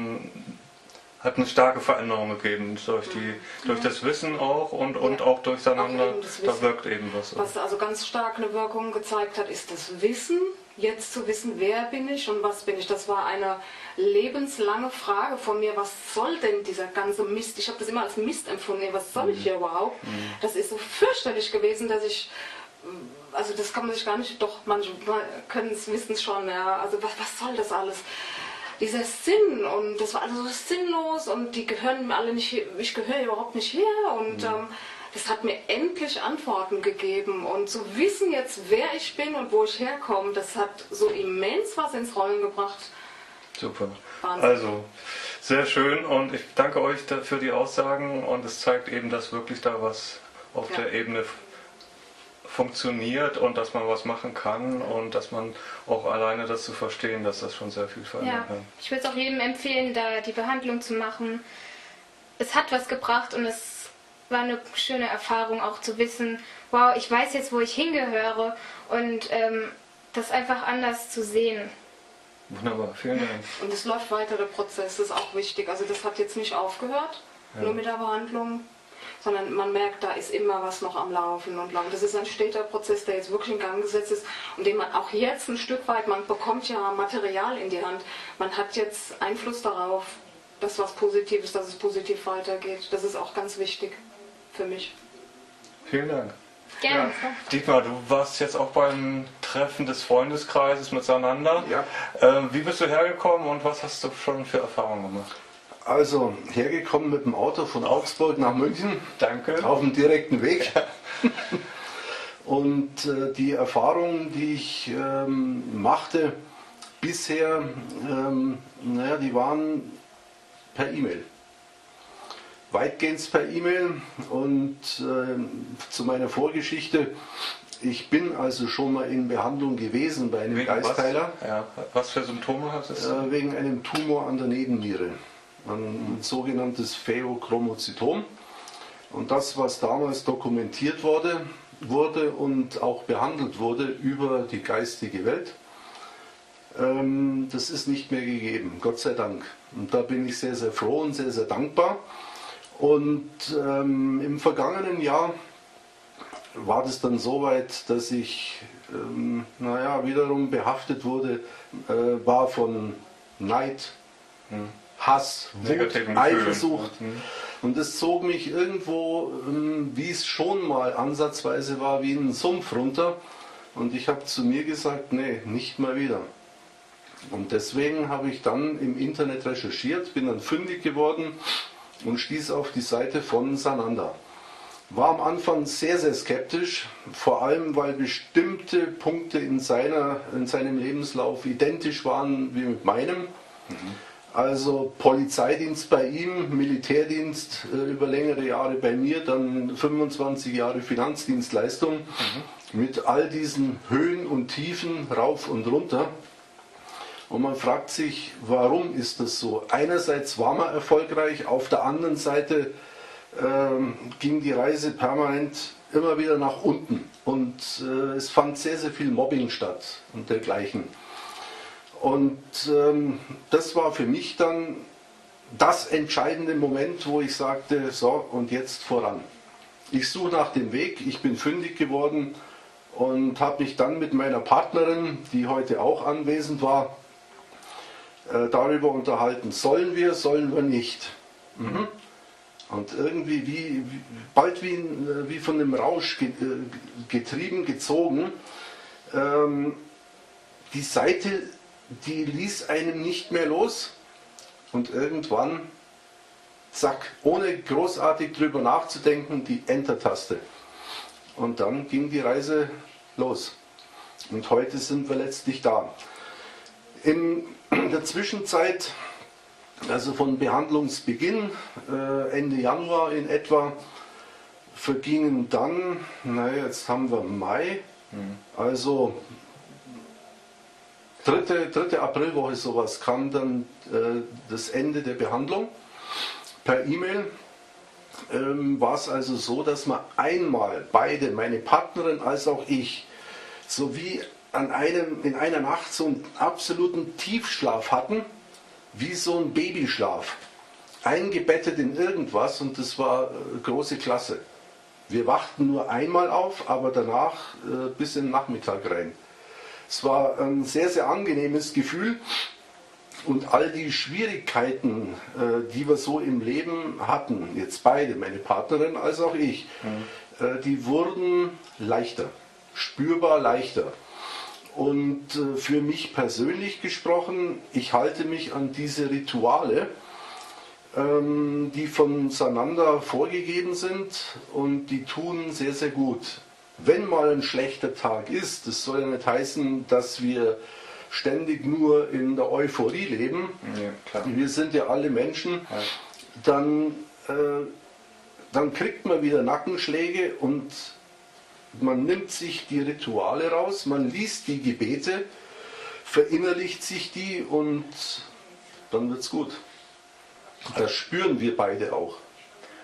hat eine starke Veränderung gegeben durch das Wissen auch und auch durcheinander, da wirkt eben was. Was also ganz stark eine Wirkung gezeigt hat, ist das Wissen. Jetzt zu wissen, wer bin ich und was bin ich, das war eine lebenslange Frage von mir, was soll denn dieser ganze Mist? Ich habe das immer als Mist empfunden, was soll ich hier überhaupt? Das ist so fürchterlich gewesen, dass ich, also das kann man sich gar nicht, doch manche können es, wissen es schon, ja, also was soll das alles? Dieser Sinn, und das war alles so sinnlos, und die gehören mir alle nicht hier, ich gehöre überhaupt nicht her, und das hat mir endlich Antworten gegeben, und zu wissen jetzt, wer ich bin und wo ich herkomme, das hat so immens was ins Rollen gebracht. Super. Wahnsinn. Also, sehr schön, und ich danke euch für die Aussagen, und es zeigt eben, dass wirklich da was auf der Ebene funktioniert und dass man was machen kann, und dass man auch alleine das zu verstehen, dass das schon sehr viel verändern kann. Ich würde es auch jedem empfehlen, da die Behandlung zu machen. Es hat was gebracht, und es war eine schöne Erfahrung auch zu wissen, wow, ich weiß jetzt, wo ich hingehöre, und das einfach anders zu sehen. Wunderbar, vielen Dank. Und es läuft weiter, der Prozess, das ist auch wichtig. Also das hat jetzt nicht aufgehört, nur mit der Behandlung. sondern man merkt, da ist immer was noch am Laufen und Laufen. Das ist ein steter Prozess, der jetzt wirklich in Gang gesetzt ist und den man auch jetzt ein Stück weit, man bekommt ja Material in die Hand, man hat jetzt Einfluss darauf, dass was Positives, dass es positiv weitergeht. Das ist auch ganz wichtig für mich. Vielen Dank. Gerne. Ja. Dietmar, du warst jetzt auch beim Treffen des Freundeskreises mit Sananda. Ja. Wie bist du hergekommen und was hast du schon für Erfahrungen gemacht? Also hergekommen mit dem Auto von Augsburg nach München. Danke. Auf dem direkten Weg. Und die Erfahrungen, die ich machte bisher, die waren per E-Mail. Weitgehend per E-Mail. Und zu meiner Vorgeschichte: Ich bin also schon mal in Behandlung gewesen bei einem Geistheiler. Was? Ja. Was für Symptome hast du? Wegen einem Tumor an der Nebenniere. Ein sogenanntes Pheochromozytom. Und das, was damals dokumentiert wurde und auch behandelt wurde über die geistige Welt, das ist nicht mehr gegeben, Gott sei Dank. Und da bin ich sehr, sehr froh und sehr, sehr dankbar. Und im vergangenen Jahr war das dann so weit, dass ich wiederum behaftet war von Neid, Hass, Wut, Eifersucht. Und das zog mich irgendwo, wie es schon mal ansatzweise war, wie in einen Sumpf runter. Und ich habe zu mir gesagt, nee, nicht mal wieder. Und deswegen habe ich dann im Internet recherchiert, bin dann fündig geworden und stieß auf die Seite von Sananda. War am Anfang sehr, sehr skeptisch, vor allem weil bestimmte Punkte in seinem Lebenslauf identisch waren wie mit meinem. Also Polizeidienst bei ihm, Militärdienst über längere Jahre bei mir, dann 25 Jahre Finanzdienstleistung mit all diesen Höhen und Tiefen rauf und runter. Und man fragt sich, warum ist das so? Einerseits war man erfolgreich, auf der anderen Seite ging die Reise permanent immer wieder nach unten. Und es fand sehr, sehr viel Mobbing statt und dergleichen. Und das war für mich dann das entscheidende Moment, wo ich sagte, so und jetzt voran. Ich suche nach dem Weg, ich bin fündig geworden und habe mich dann mit meiner Partnerin, die heute auch anwesend war, darüber unterhalten, sollen wir nicht. Und irgendwie bald wie von einem Rausch getrieben, gezogen, die Seite, die ließ einem nicht mehr los und irgendwann, zack, ohne großartig drüber nachzudenken, die Enter-Taste. Und dann ging die Reise los. Und heute sind wir letztlich da. In der Zwischenzeit, also von Behandlungsbeginn, Ende Januar in etwa, vergingen dann, jetzt haben wir Mai, also 3. Aprilwoche sowas, kam dann das Ende der Behandlung. Per E-Mail war es also so, dass wir einmal beide, meine Partnerin als auch ich, sowie in einer Nacht so einen absoluten Tiefschlaf hatten, wie so ein Babyschlaf, eingebettet in irgendwas, und das war große Klasse. Wir wachten nur einmal auf, aber danach bis in den Nachmittag rein. Es war ein sehr, sehr angenehmes Gefühl, und all die Schwierigkeiten, die wir so im Leben hatten, jetzt beide, meine Partnerin als auch ich, die wurden leichter, spürbar leichter. Und für mich persönlich gesprochen, ich halte mich an diese Rituale, die von Sananda vorgegeben sind, und die tun sehr, sehr gut. Wenn mal ein schlechter Tag ist, das soll ja nicht heißen, dass wir ständig nur in der Euphorie leben, wir sind ja alle Menschen, dann kriegt man wieder Nackenschläge, und man nimmt sich die Rituale raus, man liest die Gebete, verinnerlicht sich die, und dann wird's gut. Das spüren wir beide auch.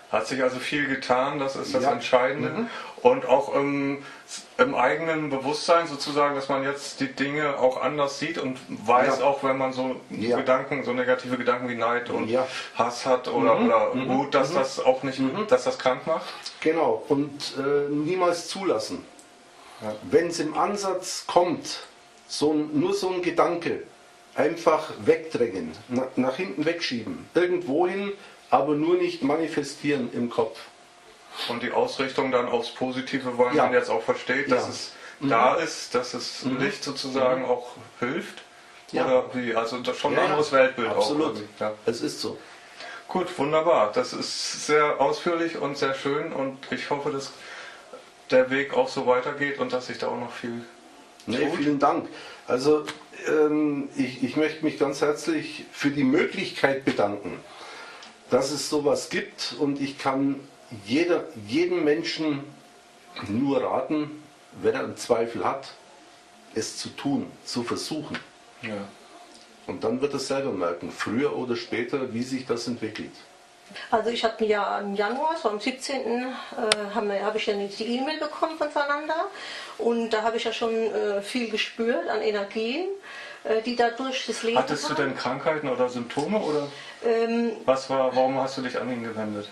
Hat sich also viel getan, das ist das Entscheidende. Und auch im eigenen Bewusstsein sozusagen, dass man jetzt die Dinge auch anders sieht und weiß auch, wenn man so Gedanken, so negative Gedanken wie Neid und Hass hat oder Wut, dass das auch nicht, dass das krank macht. Genau, und niemals zulassen. Wenn es im Ansatz kommt, nur so ein Gedanke, einfach wegdrängen, nach hinten wegschieben, irgendwohin, aber nur nicht manifestieren im Kopf. Und die Ausrichtung dann aufs Positive, weil man jetzt auch versteht, dass es da ist, dass es Licht sozusagen auch hilft. Oder wie? Also das ist schon ein anderes Weltbild absolut. auch. Ja. Es ist so. Gut, wunderbar. Das ist sehr ausführlich und sehr schön und ich hoffe, dass der Weg auch so weitergeht und dass sich da auch noch viel tut. Vielen Dank. Also ich möchte mich ganz herzlich für die Möglichkeit bedanken, dass es sowas gibt und ich kann jedem Menschen nur raten, wenn er einen Zweifel hat, es zu tun, zu versuchen. Ja. Und dann wird er selber merken, früher oder später, wie sich das entwickelt. Also ich hatte ja im Januar, so am 17. habe ich ja die E-Mail bekommen von Sananda und da habe ich ja schon viel gespürt an Energien, die dadurch das Leben Hattest du denn Krankheiten oder Symptome oder warum hast du dich an ihn gewendet?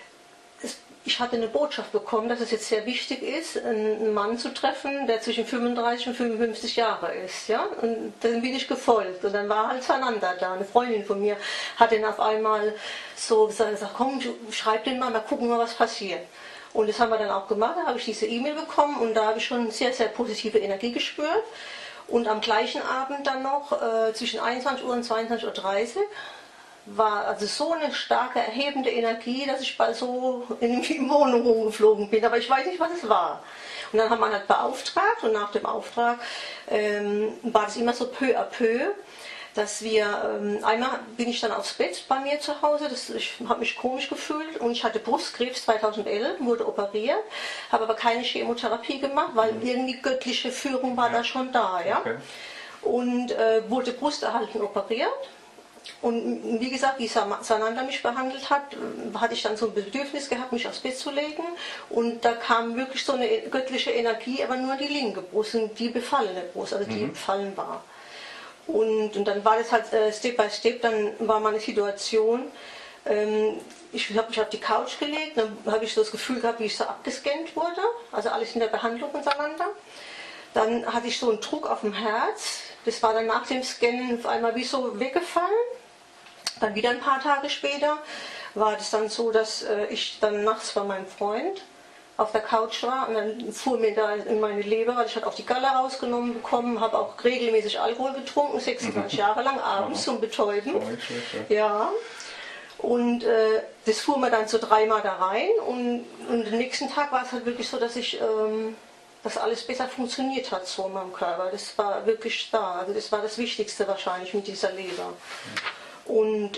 Ich hatte eine Botschaft bekommen, dass es jetzt sehr wichtig ist, einen Mann zu treffen, der zwischen 35 und 55 Jahre ist. Ja? Und dann bin ich gefolgt. Und dann war halt Sananda da, eine Freundin von mir, hat ihn auf einmal so gesagt, komm, schreib den mal gucken mal, was passiert. Und das haben wir dann auch gemacht, da habe ich diese E-Mail bekommen und da habe ich schon sehr, sehr positive Energie gespürt. Und am gleichen Abend dann noch zwischen 21 Uhr und 22:30 Uhr war also so eine starke, erhebende Energie, dass ich bald so in die Wohnung rumgeflogen bin. Aber ich weiß nicht, was es war. Und dann haben wir halt beauftragt und nach dem Auftrag war das immer so peu à peu, dass wir, einmal bin ich dann aufs Bett bei mir zu Hause, ich habe mich komisch gefühlt und ich hatte Brustkrebs 2011, wurde operiert, habe aber keine Chemotherapie gemacht, weil irgendwie göttliche Führung war da schon da. Ja? Okay. Und wurde brusterhalten operiert. Und wie gesagt, wie Sananda mich behandelt hat, hatte ich dann so ein Bedürfnis gehabt, mich aufs Bett zu legen. Und da kam wirklich so eine göttliche Energie, aber nur die linke Brust, die befallene Brust, also die befallen war. Und dann war das halt Step by Step, dann war meine Situation, ich habe mich auf die Couch gelegt, dann habe ich so das Gefühl gehabt, wie ich so abgescannt wurde, also alles in der Behandlung von Sananda. Dann hatte ich so einen Druck auf dem Herz, das war dann nach dem Scannen auf einmal wie so weggefallen. Dann wieder ein paar Tage später war das dann so, dass ich dann nachts bei meinem Freund auf der Couch war und dann fuhr mir da in meine Leber, weil ich hatte auch die Galle rausgenommen bekommen, habe auch regelmäßig Alkohol getrunken, 26 Jahre lang, abends zum Betäuben. Ja. Und das fuhr mir dann so 3-mal da rein und am nächsten Tag war es halt wirklich so, dass dass alles besser funktioniert hat so in meinem Körper. Das war wirklich da. Also das war das Wichtigste wahrscheinlich mit dieser Leber. Und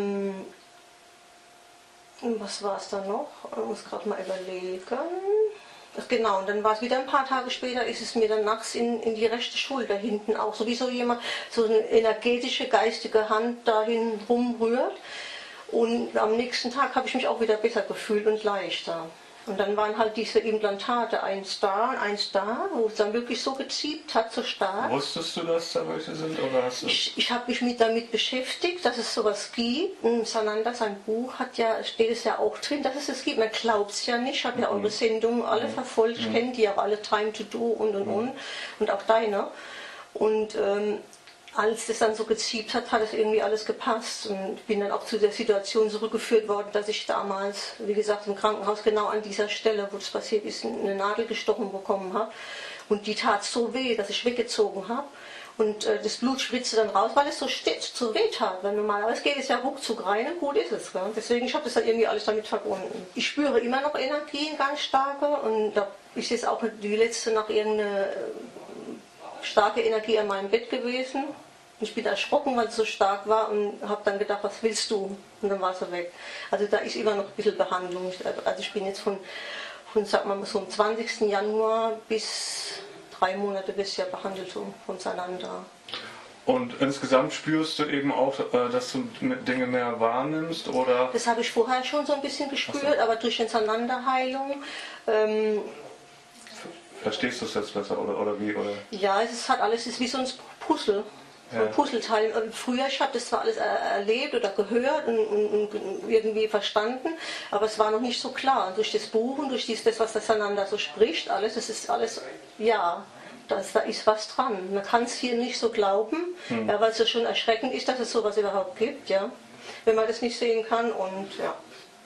was war es dann noch? Ich muss gerade mal überlegen. Genau, und dann war es wieder ein paar Tage später, ist es mir dann nachts in die rechte Schulter hinten auch, sowieso jemand, so eine energetische, geistige Hand dahin rumrührt. Und am nächsten Tag habe ich mich auch wieder besser gefühlt und leichter. Und dann waren halt diese Implantate, eins da und eins da, wo es dann wirklich so geziebt hat, so stark. Wusstest du, dass da welche sind? Oder hast du ich habe mich damit beschäftigt, dass es sowas gibt. Und Sananda, sein Buch, steht es ja auch drin, dass es es gibt. Man glaubt es ja nicht. Ich habe ja eure Sendungen alle verfolgt. Ich kenne die auch alle, Time to Do und auch deine. Und als das dann so geziebt hat, hat es irgendwie alles gepasst und bin dann auch zu der Situation zurückgeführt worden, dass ich damals, wie gesagt, im Krankenhaus genau an dieser Stelle, wo das passiert ist, eine Nadel gestochen bekommen habe und die tat so weh, dass ich weggezogen habe und das Blut spritzte dann raus, weil es so weh tat, weil normalerweise geht es ja ruckzuck rein und gut ist es. Ja? Deswegen, ich habe das dann irgendwie alles damit verbunden. Ich spüre immer noch Energien, ganz starke, und da ist jetzt auch die letzte noch irgendeine starke Energie an meinem Bett gewesen. Ich bin erschrocken, weil es so stark war und habe dann gedacht, was willst du? Und dann war sie weg. Also da ist immer noch ein bisschen Behandlung. Also ich bin jetzt von sagen wir mal so am 20. Januar bis 3 Monate bisher behandelt von Sananda. Und insgesamt spürst du eben auch, dass du Dinge mehr wahrnimmst, oder? Das habe ich vorher schon so ein bisschen gespürt, aber durch die Sananda-Heilung. Verstehst du es jetzt besser, oder wie? Oder? Ja, es hat alles, es ist wie so ein Puzzle. So ein Puzzleteil. Früher, ich habe das zwar alles erlebt oder gehört und irgendwie verstanden, aber es war noch nicht so klar. Und durch das Buch und durch das, was das Sananda so spricht, alles, das ist alles, ja, da ist was dran. Man kann es hier nicht so glauben, ja, weil es ja schon erschreckend ist, dass es sowas überhaupt gibt, ja, wenn man das nicht sehen kann. Und ja.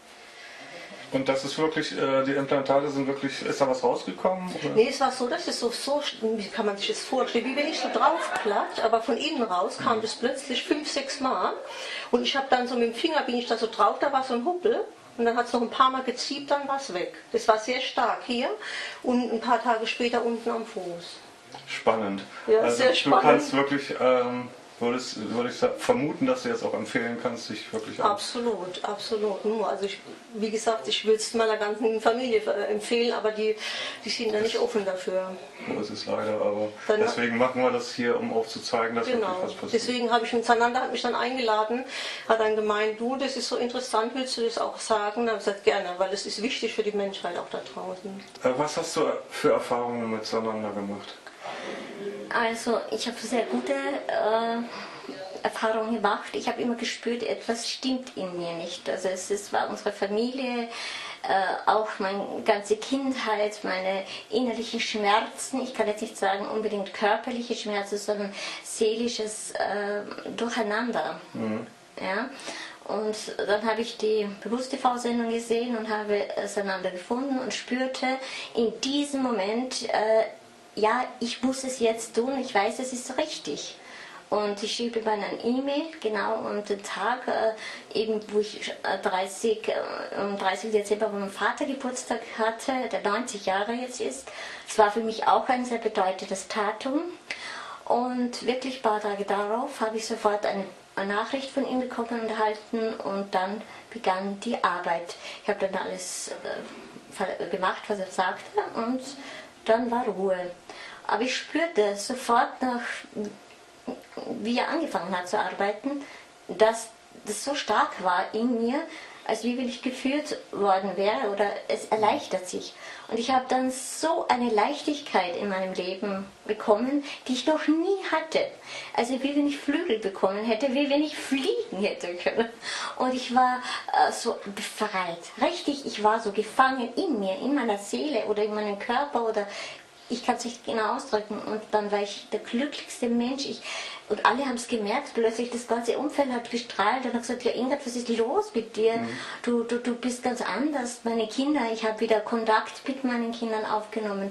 Und das ist wirklich, die Implantate sind wirklich, ist da was rausgekommen? Oder? Nee, es war so, dass es so, wie kann man sich das vorstellen, wie wenn ich so draufklatsche, aber von innen raus kam das plötzlich 5, 6 Mal. Und ich habe dann so mit dem Finger, bin ich da so drauf, da war so ein Huppel. Und dann hat es noch ein paar Mal geziebt, dann war es weg. Das war sehr stark hier und ein paar Tage später unten am Fuß. Spannend. Ja, also sehr spannend. Du kannst wirklich, würde ich vermuten, dass du jetzt auch empfehlen kannst, dich wirklich Absolut, absolut. Nur, also wie gesagt, ich will es meiner ganzen Familie empfehlen, aber die sind da nicht offen dafür. So ist es leider, aber Dann, deswegen machen wir das hier, um auch zu zeigen, dass wirklich was passiert. Deswegen habe ich mit Sananda hat mich dann eingeladen, hat dann gemeint, du, das ist so interessant, willst du das auch sagen? Dann habe ich gesagt, gerne, weil es ist wichtig für die Menschheit auch da draußen. Was hast du für Erfahrungen mit Sananda gemacht? Also ich habe sehr gute Erfahrungen gemacht. Ich habe immer gespürt, etwas stimmt in mir nicht. Also war unsere Familie, auch meine ganze Kindheit, meine innerlichen Schmerzen. Ich kann jetzt nicht sagen unbedingt körperliche Schmerzen, sondern seelisches Durcheinander. Ja? Und dann habe ich die Bewusst-TV-Sendung gesehen und habe Sananda gefunden und spürte in diesem Moment, ja, ich muss es jetzt tun, ich weiß, es ist richtig. Und ich schrieb ihm eine E-Mail, genau, und den Tag, eben wo ich am 30. Dezember, wo mein Vater Geburtstag hatte, der 90 Jahre jetzt ist. Es war für mich auch ein sehr bedeutendes Datum. Und wirklich ein paar Tage darauf habe ich sofort eine Nachricht von ihm bekommen und erhalten und dann begann die Arbeit. Ich habe dann alles gemacht, was er sagte, und dann war Ruhe. Aber ich spürte sofort, wie er angefangen hat zu arbeiten, dass das so stark war in mir, als wie wenn ich geführt worden wäre oder es erleichtert sich. Und ich habe dann so eine Leichtigkeit in meinem Leben bekommen, die ich noch nie hatte. Also wie wenn ich Flügel bekommen hätte, wie wenn ich fliegen hätte können. Und ich war so befreit. Richtig, ich war so gefangen in mir, in meiner Seele oder in meinem Körper oder ich kann es nicht genau ausdrücken. Und dann war ich der glücklichste Mensch. Und alle haben es gemerkt, plötzlich das ganze Umfeld hat gestrahlt und hat gesagt, ja Ingrid, was ist los mit dir? Du bist ganz anders. Meine Kinder, ich habe wieder Kontakt mit meinen Kindern aufgenommen.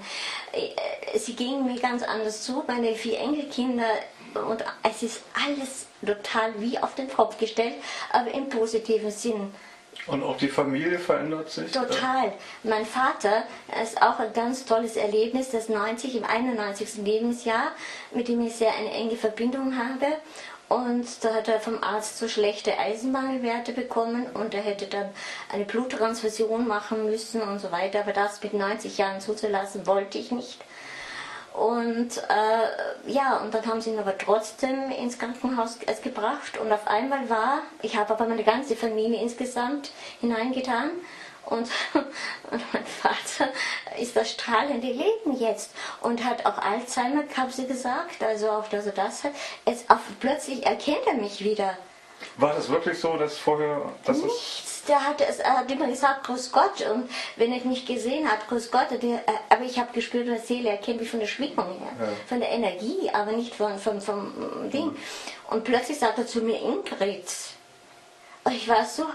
Sie gingen mir ganz anders zu, meine 4 Enkelkinder. Und es ist alles total wie auf den Kopf gestellt, aber im positiven Sinn. Und auch die Familie verändert sich? Total. Mein Vater ist auch ein ganz tolles Erlebnis, das 90 im 91. Lebensjahr, mit dem ich sehr eine enge Verbindung habe. Und da hat er vom Arzt so schlechte Eisenmangelwerte bekommen und er hätte dann eine Bluttransfusion machen müssen und so weiter. Aber das mit 90 Jahren zuzulassen, wollte ich nicht. Und ja, und dann haben sie ihn aber trotzdem ins Krankenhaus gebracht und auf einmal ich habe aber meine ganze Familie insgesamt hineingetan und mein Vater ist das strahlende Leben jetzt und hat auch Alzheimer, haben sie gesagt, also auch dass er das hat. Plötzlich erkennt er mich wieder. War das wirklich so, dass vorher... Nichts. Er hat immer gesagt, Grüß Gott. Und wenn er mich gesehen hat, Grüß Gott. Aber ich habe gespürt, in der Seele, er kennt mich von der Schwingung her, von der Energie, aber nicht vom Ding. Und plötzlich sagt er zu mir, Ingrid. Und ich war so,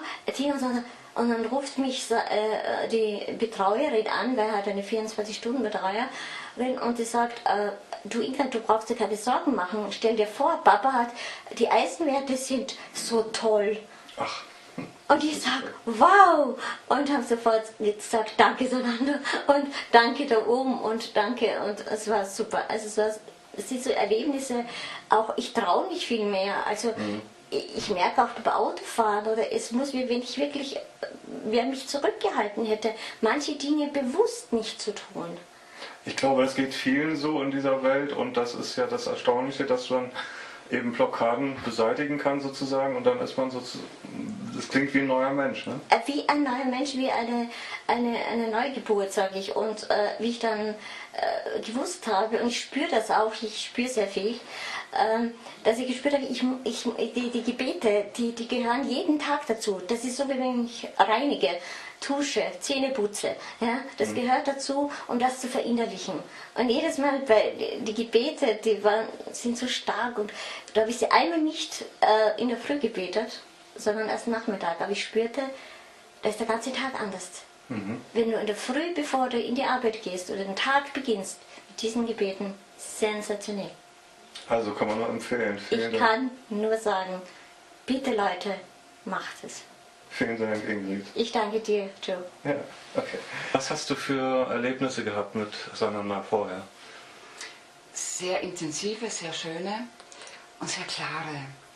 und dann ruft mich die Betreuerin an, weil er hat eine 24-Stunden-Betreuerin, und sie sagt, du Ingrid, du brauchst dir keine Sorgen machen. Stell dir vor, Papa die Eisenwerte sind so toll. Ach. Und ich sage, wow! Und habe sofort gesagt, danke Sananda und danke da oben und danke. Und es war super. Also es sind so Erlebnisse, auch ich traue mich viel mehr. Also ich merke auch beim Autofahren, oder es muss, wie wenn ich wirklich, wer mich zurückgehalten hätte, manche Dinge bewusst nicht zu tun. Ich glaube, es geht vielen so in dieser Welt und das ist ja das Erstaunliche, dass du dann eben Blockaden beseitigen kann sozusagen und dann ist man sozusagen, das klingt wie ein neuer Mensch, ne? Wie ein neuer Mensch, wie eine Neugeburt, sage ich. Und wie ich dann gewusst habe, und ich spüre das auch, ich spüre sehr viel, dass ich gespürt habe, die Gebete, die gehören jeden Tag dazu. Das ist so, wie wenn ich reinige, Dusche, Zähne putze. Ja? Das gehört dazu, um das zu verinnerlichen. Und jedes Mal, die Gebete, sind so stark. Und da habe ich sie einmal nicht in der Früh gebetet, sondern erst Nachmittag. Aber ich spürte, da ist der ganze Tag anders. Wenn du in der Früh, bevor du in die Arbeit gehst oder den Tag beginnst, mit diesen Gebeten, sensationell. Also kann man nur empfehlen. Ich kann nur sagen, bitte Leute, macht es. Vielen Dank, Ingrid. Ich danke dir, Joe. Ja, okay. Was hast du für Erlebnisse gehabt mit Sananda vorher? Sehr intensive, sehr schöne und sehr klare.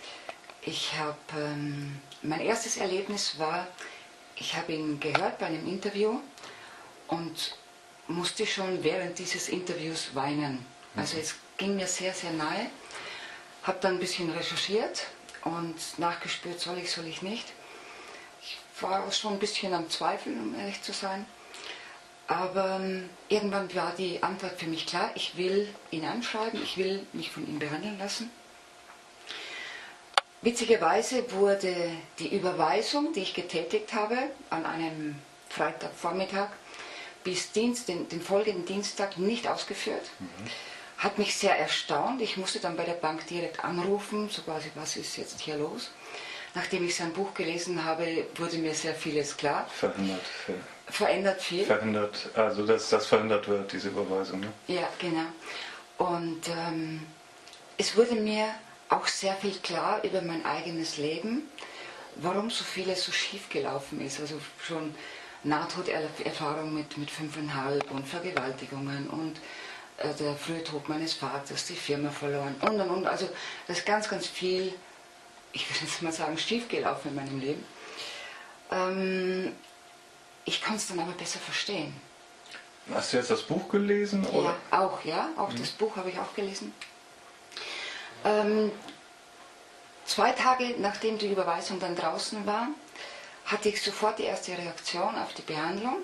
Mein erstes Erlebnis war, ich habe ihn gehört bei einem Interview und musste schon während dieses Interviews weinen. Also es ging mir sehr, sehr nahe. Habe dann ein bisschen recherchiert und nachgespürt, soll ich nicht. Ich war schon ein bisschen am Zweifeln, um ehrlich zu sein. Aber irgendwann war die Antwort für mich klar, ich will ihn anschreiben, ich will mich von ihm behandeln lassen. Witzigerweise wurde die Überweisung, die ich getätigt habe, an einem Freitagvormittag bis den folgenden Dienstag nicht ausgeführt. Hat mich sehr erstaunt. Ich musste dann bei der Bank direkt anrufen, so quasi, was ist jetzt hier los? Nachdem ich sein Buch gelesen habe, wurde mir sehr vieles klar. Verändert viel. Verhindert, also dass das verhindert wird, diese Überweisung. Ne? Ja, genau. Und es wurde mir auch sehr viel klar über mein eigenes Leben, warum so vieles so schief gelaufen ist. Also schon Nahtoderfahrung mit 5,5 und Vergewaltigungen und der frühe Tod meines Vaters, die Firma verloren und. Also das ist ganz, ganz viel, ich würde jetzt mal sagen, schiefgelaufen in meinem Leben. Ich konnte es dann aber besser verstehen. Hast du jetzt das Buch gelesen? Oder? Ja, auch das Buch habe ich auch gelesen. 2 Tage nachdem die Überweisung dann draußen war, hatte ich sofort die erste Reaktion auf die Behandlung.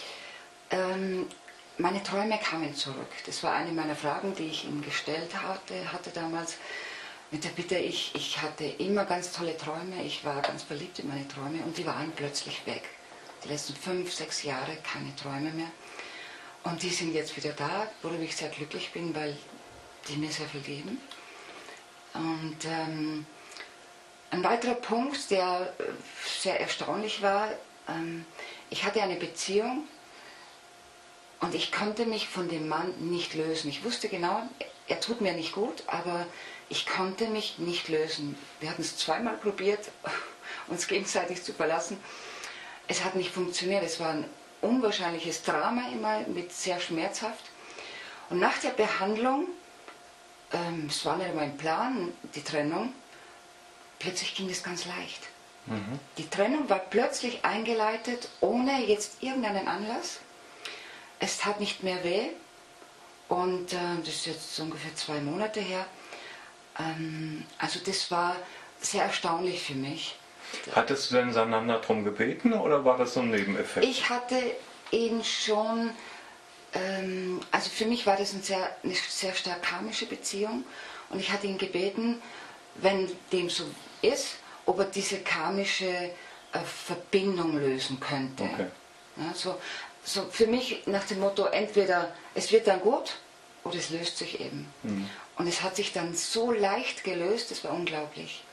Meine Träume kamen zurück. Das war eine meiner Fragen, die ich ihm gestellt hatte damals. Mit der Bitte, ich hatte immer ganz tolle Träume, ich war ganz verliebt in meine Träume und die waren plötzlich weg. Die letzten 5, 6 Jahre keine Träume mehr. Und die sind jetzt wieder da, worüber ich sehr glücklich bin, weil die mir sehr viel geben. Und ein weiterer Punkt, der sehr erstaunlich war, ich hatte eine Beziehung und ich konnte mich von dem Mann nicht lösen. Ich wusste genau, er tut mir nicht gut, aber ich konnte mich nicht lösen. Wir hatten es 2-mal probiert, uns gegenseitig zu verlassen. Es hat nicht funktioniert. Es war ein unwahrscheinliches Drama immer, mit sehr schmerzhaft. Und nach der Behandlung, es war nicht mein Plan, die Trennung, plötzlich ging es ganz leicht. Die Trennung war plötzlich eingeleitet, ohne jetzt irgendeinen Anlass. Es tat nicht mehr weh und das ist jetzt so ungefähr 2 Monate her. Also das war sehr erstaunlich für mich. Hattest du denn Sananda darum gebeten oder war das so ein Nebeneffekt? Ich hatte ihn schon, also für mich war das eine sehr stark karmische Beziehung und ich hatte ihn gebeten, wenn dem so ist, ob er diese karmische Verbindung lösen könnte. Okay. Ja, so für mich nach dem Motto, entweder es wird dann gut oder es löst sich eben. Und es hat sich dann so leicht gelöst, das war unglaublich.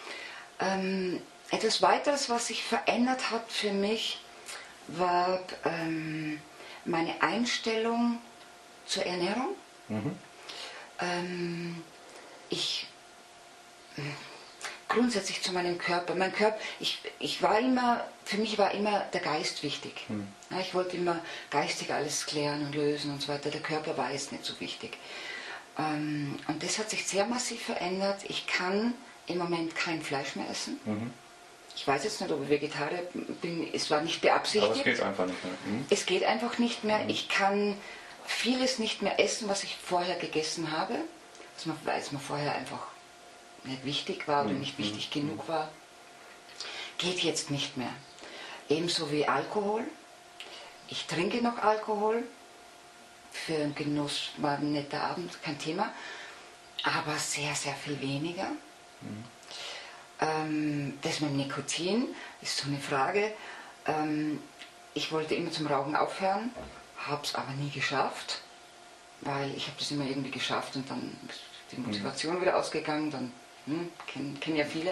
Etwas weiteres, was sich verändert hat für mich, war meine Einstellung zur Ernährung. Grundsätzlich zu meinem Körper. Mein Körper, für mich war immer der Geist wichtig. Ja, ich wollte immer geistig alles klären und lösen und so weiter. Der Körper war jetzt nicht so wichtig. Und das hat sich sehr massiv verändert. Ich kann im Moment kein Fleisch mehr essen. Ich weiß jetzt nicht, ob ich Vegetarier bin, es war nicht beabsichtigt. Aber es geht einfach nicht mehr. Es geht einfach nicht mehr. Ich kann vieles nicht mehr essen, was ich vorher gegessen habe. Was man vorher einfach nicht wichtig war oder nicht wichtig genug war, geht jetzt nicht mehr. Ebenso wie Alkohol. Ich trinke noch Alkohol. Für einen Genuss war ein netter Abend, kein Thema. Aber sehr, sehr viel weniger. Das mit Nikotin ist so eine Frage. Ich wollte immer zum Rauchen aufhören, habe es aber nie geschafft, weil ich habe das immer irgendwie geschafft und dann ist die Motivation wieder ausgegangen, dann kennen ja viele.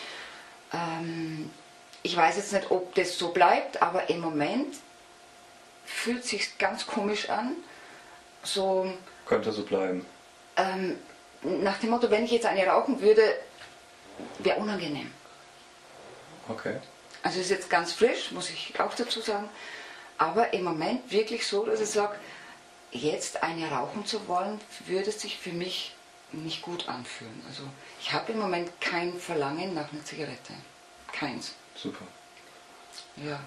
Ich weiß jetzt nicht, ob das so bleibt, aber im Moment fühlt es sich ganz komisch an. So, könnte so bleiben. Nach dem Motto, wenn ich jetzt eine rauchen würde, wäre unangenehm. Okay. Also ist jetzt ganz frisch, muss ich auch dazu sagen, aber im Moment wirklich so, dass ich sage, jetzt eine rauchen zu wollen, würde sich für mich nicht gut anfühlen. Also ich habe im Moment kein Verlangen nach einer Zigarette. Keins. Super. Ja.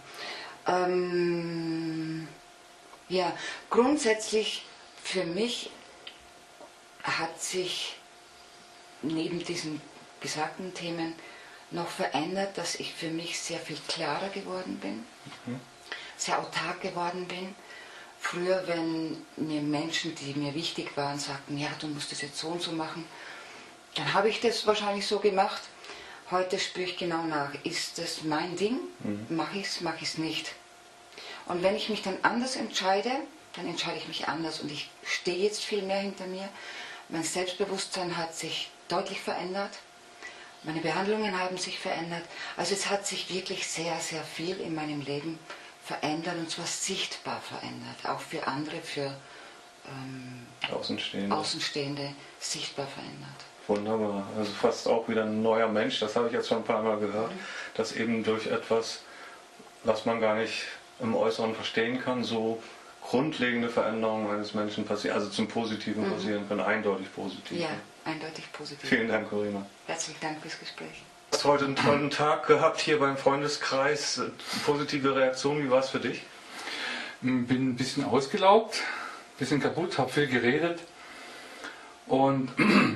Ja, grundsätzlich für mich hat sich neben diesen gesagten Themen noch verändert, dass ich für mich sehr viel klarer geworden bin, sehr autark geworden bin. Früher, wenn mir Menschen, die mir wichtig waren, sagten, ja, du musst das jetzt so und so machen, dann habe ich das wahrscheinlich so gemacht. Heute spüre ich genau nach, ist das mein Ding? Mache ich es nicht? Und wenn ich mich dann anders entscheide, dann entscheide ich mich anders und ich stehe jetzt viel mehr hinter mir. Mein Selbstbewusstsein hat sich deutlich verändert. Meine Behandlungen haben sich verändert. Also es hat sich wirklich sehr, sehr viel in meinem Leben verändert und zwar sichtbar verändert. Auch für andere, für Außenstehende sichtbar verändert. Wunderbar. Also fast auch wieder ein neuer Mensch, das habe ich jetzt schon ein paar Mal gehört, dass eben durch etwas, was man gar nicht im Äußeren verstehen kann, so grundlegende Veränderungen eines Menschen passieren, also zum Positiven passieren können, eindeutig positiv. Ja, eindeutig positiv. Vielen Dank, Corinna. Herzlichen Dank fürs Gespräch. Du hast heute einen tollen Tag gehabt hier beim Freundeskreis. Positive Reaktion, wie war es für dich? Bin ein bisschen ausgelaugt, ein bisschen kaputt, habe viel geredet und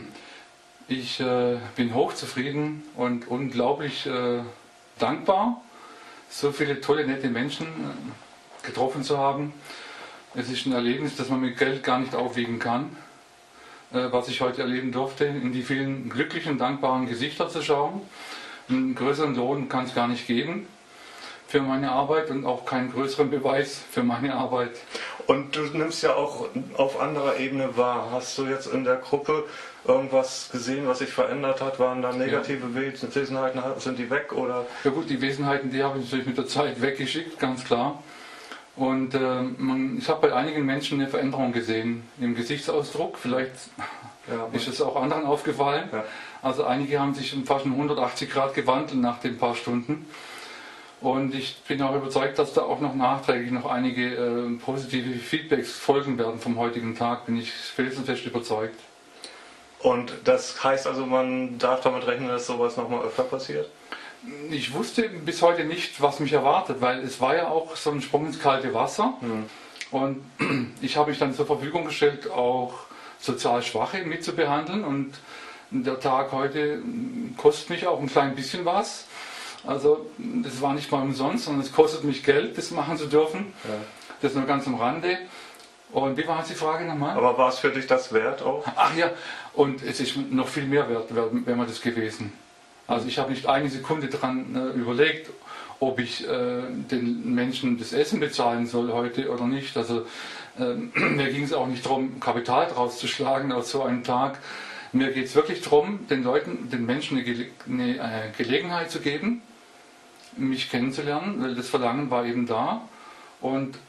ich bin hochzufrieden und unglaublich dankbar, so viele tolle, nette Menschen getroffen zu haben. Es ist ein Erlebnis, das man mit Geld gar nicht aufwiegen kann, was ich heute erleben durfte, in die vielen glücklichen, dankbaren Gesichter zu schauen. Einen größeren Lohn kann es gar nicht geben für meine Arbeit und auch keinen größeren Beweis für meine Arbeit. Und du nimmst ja auch auf anderer Ebene wahr. Hast du jetzt in der Gruppe irgendwas gesehen, was sich verändert hat? Waren da negative Wesenheiten, sind die weg? Oder? Ja gut, die Wesenheiten, die habe ich natürlich mit der Zeit weggeschickt, ganz klar. Und ich habe bei einigen Menschen eine Veränderung gesehen im Gesichtsausdruck. Vielleicht ist es auch anderen aufgefallen. Ja. Also einige haben sich fast um 180 Grad gewandelt nach den paar Stunden. Und ich bin auch überzeugt, dass da auch noch nachträglich noch einige positive Feedbacks folgen werden vom heutigen Tag. Bin ich felsenfest überzeugt. Und das heißt also, man darf damit rechnen, dass sowas nochmal öfter passiert? Ich wusste bis heute nicht, was mich erwartet, weil es war ja auch so ein Sprung ins kalte Wasser. Und ich habe mich dann zur Verfügung gestellt, auch sozial Schwache mitzubehandeln. Und der Tag heute kostet mich auch ein klein bisschen was. Also das war nicht mal umsonst, sondern es kostet mich Geld, das machen zu dürfen. Ja. Das nur ganz am Rande. Und wie war jetzt die Frage nochmal? Aber war es für dich das wert auch? Ach ja, und es ist noch viel mehr wert, wäre mir das gewesen. Also ich habe nicht eine Sekunde daran überlegt, ob ich den Menschen das Essen bezahlen soll heute oder nicht. Also mir ging es auch nicht darum, Kapital draus zu schlagen aus so einem Tag. Mir geht es wirklich darum, den Leuten, den Menschen eine Gelegenheit zu geben, mich kennenzulernen, weil das Verlangen war eben da. Und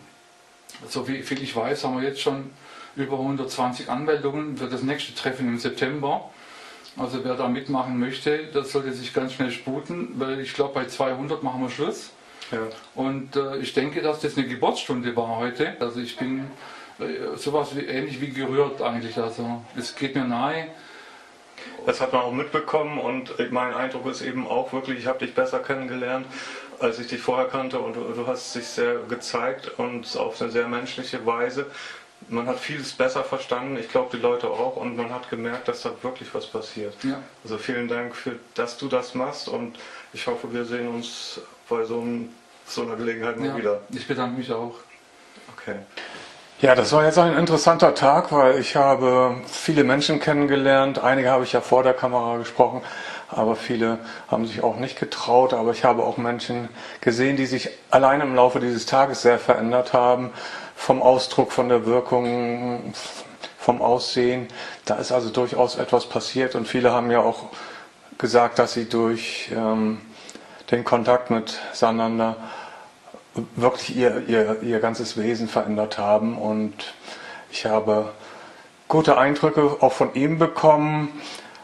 so wie viel ich weiß, haben wir jetzt schon über 120 Anmeldungen für das nächste Treffen im September. Also wer da mitmachen möchte, das sollte sich ganz schnell sputen, weil ich glaube bei 200 machen wir Schluss. Ja. Und ich denke, dass das eine Geburtsstunde war heute. Also ich bin sowas ähnlich wie gerührt eigentlich. Also es geht mir nahe. Das hat man auch mitbekommen und mein Eindruck ist eben auch wirklich, ich habe dich besser kennengelernt, als ich dich vorher kannte und du hast dich sehr gezeigt und auf eine sehr menschliche Weise. man hat vieles besser verstanden, ich glaube die Leute auch, und man hat gemerkt, dass da wirklich was passiert. Ja. Also vielen Dank, dass du das machst, und ich hoffe, wir sehen uns bei so einer Gelegenheit mal wieder. Ich bedanke mich auch. Okay. Ja, das war jetzt ein interessanter Tag, weil ich habe viele Menschen kennengelernt. Einige habe ich ja vor der Kamera gesprochen, aber viele haben sich auch nicht getraut. Aber ich habe auch Menschen gesehen, die sich allein im Laufe dieses Tages sehr verändert haben. Vom Ausdruck, von der Wirkung, vom Aussehen. Da ist also durchaus etwas passiert, und viele haben ja auch gesagt, dass sie durch den Kontakt mit Sananda wirklich ihr ganzes Wesen verändert haben, und ich habe gute Eindrücke auch von ihm bekommen.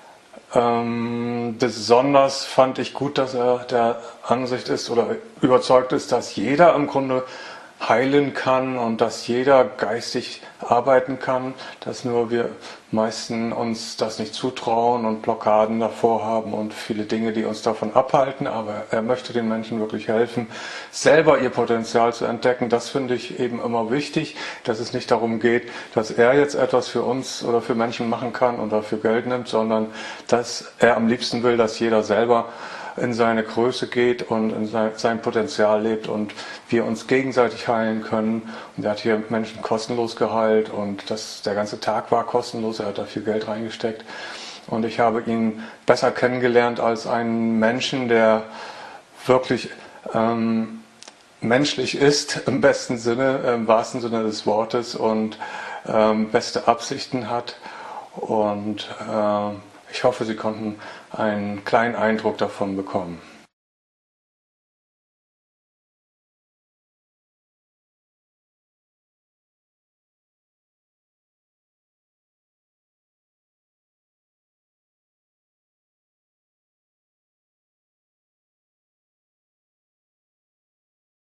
Besonders fand ich gut, dass er der Ansicht ist oder überzeugt ist, dass jeder im Grunde heilen kann und dass jeder geistig arbeiten kann, dass nur wir meisten uns das nicht zutrauen und Blockaden davor haben und viele Dinge, die uns davon abhalten. Aber er möchte den Menschen wirklich helfen, selber ihr Potenzial zu entdecken. Das finde ich eben immer wichtig, dass es nicht darum geht, dass er jetzt etwas für uns oder für Menschen machen kann und dafür Geld nimmt, sondern dass er am liebsten will, dass jeder selber in seine Größe geht und in sein Potenzial lebt und wir uns gegenseitig heilen können. Und er hat hier Menschen kostenlos geheilt, und der ganze Tag war kostenlos, er hat da viel Geld reingesteckt. Und ich habe ihn besser kennengelernt als einen Menschen, der wirklich menschlich ist, im besten Sinne, im wahrsten Sinne des Wortes, und beste Absichten hat. Und ich hoffe, Sie konnten einen kleinen Eindruck davon bekommen.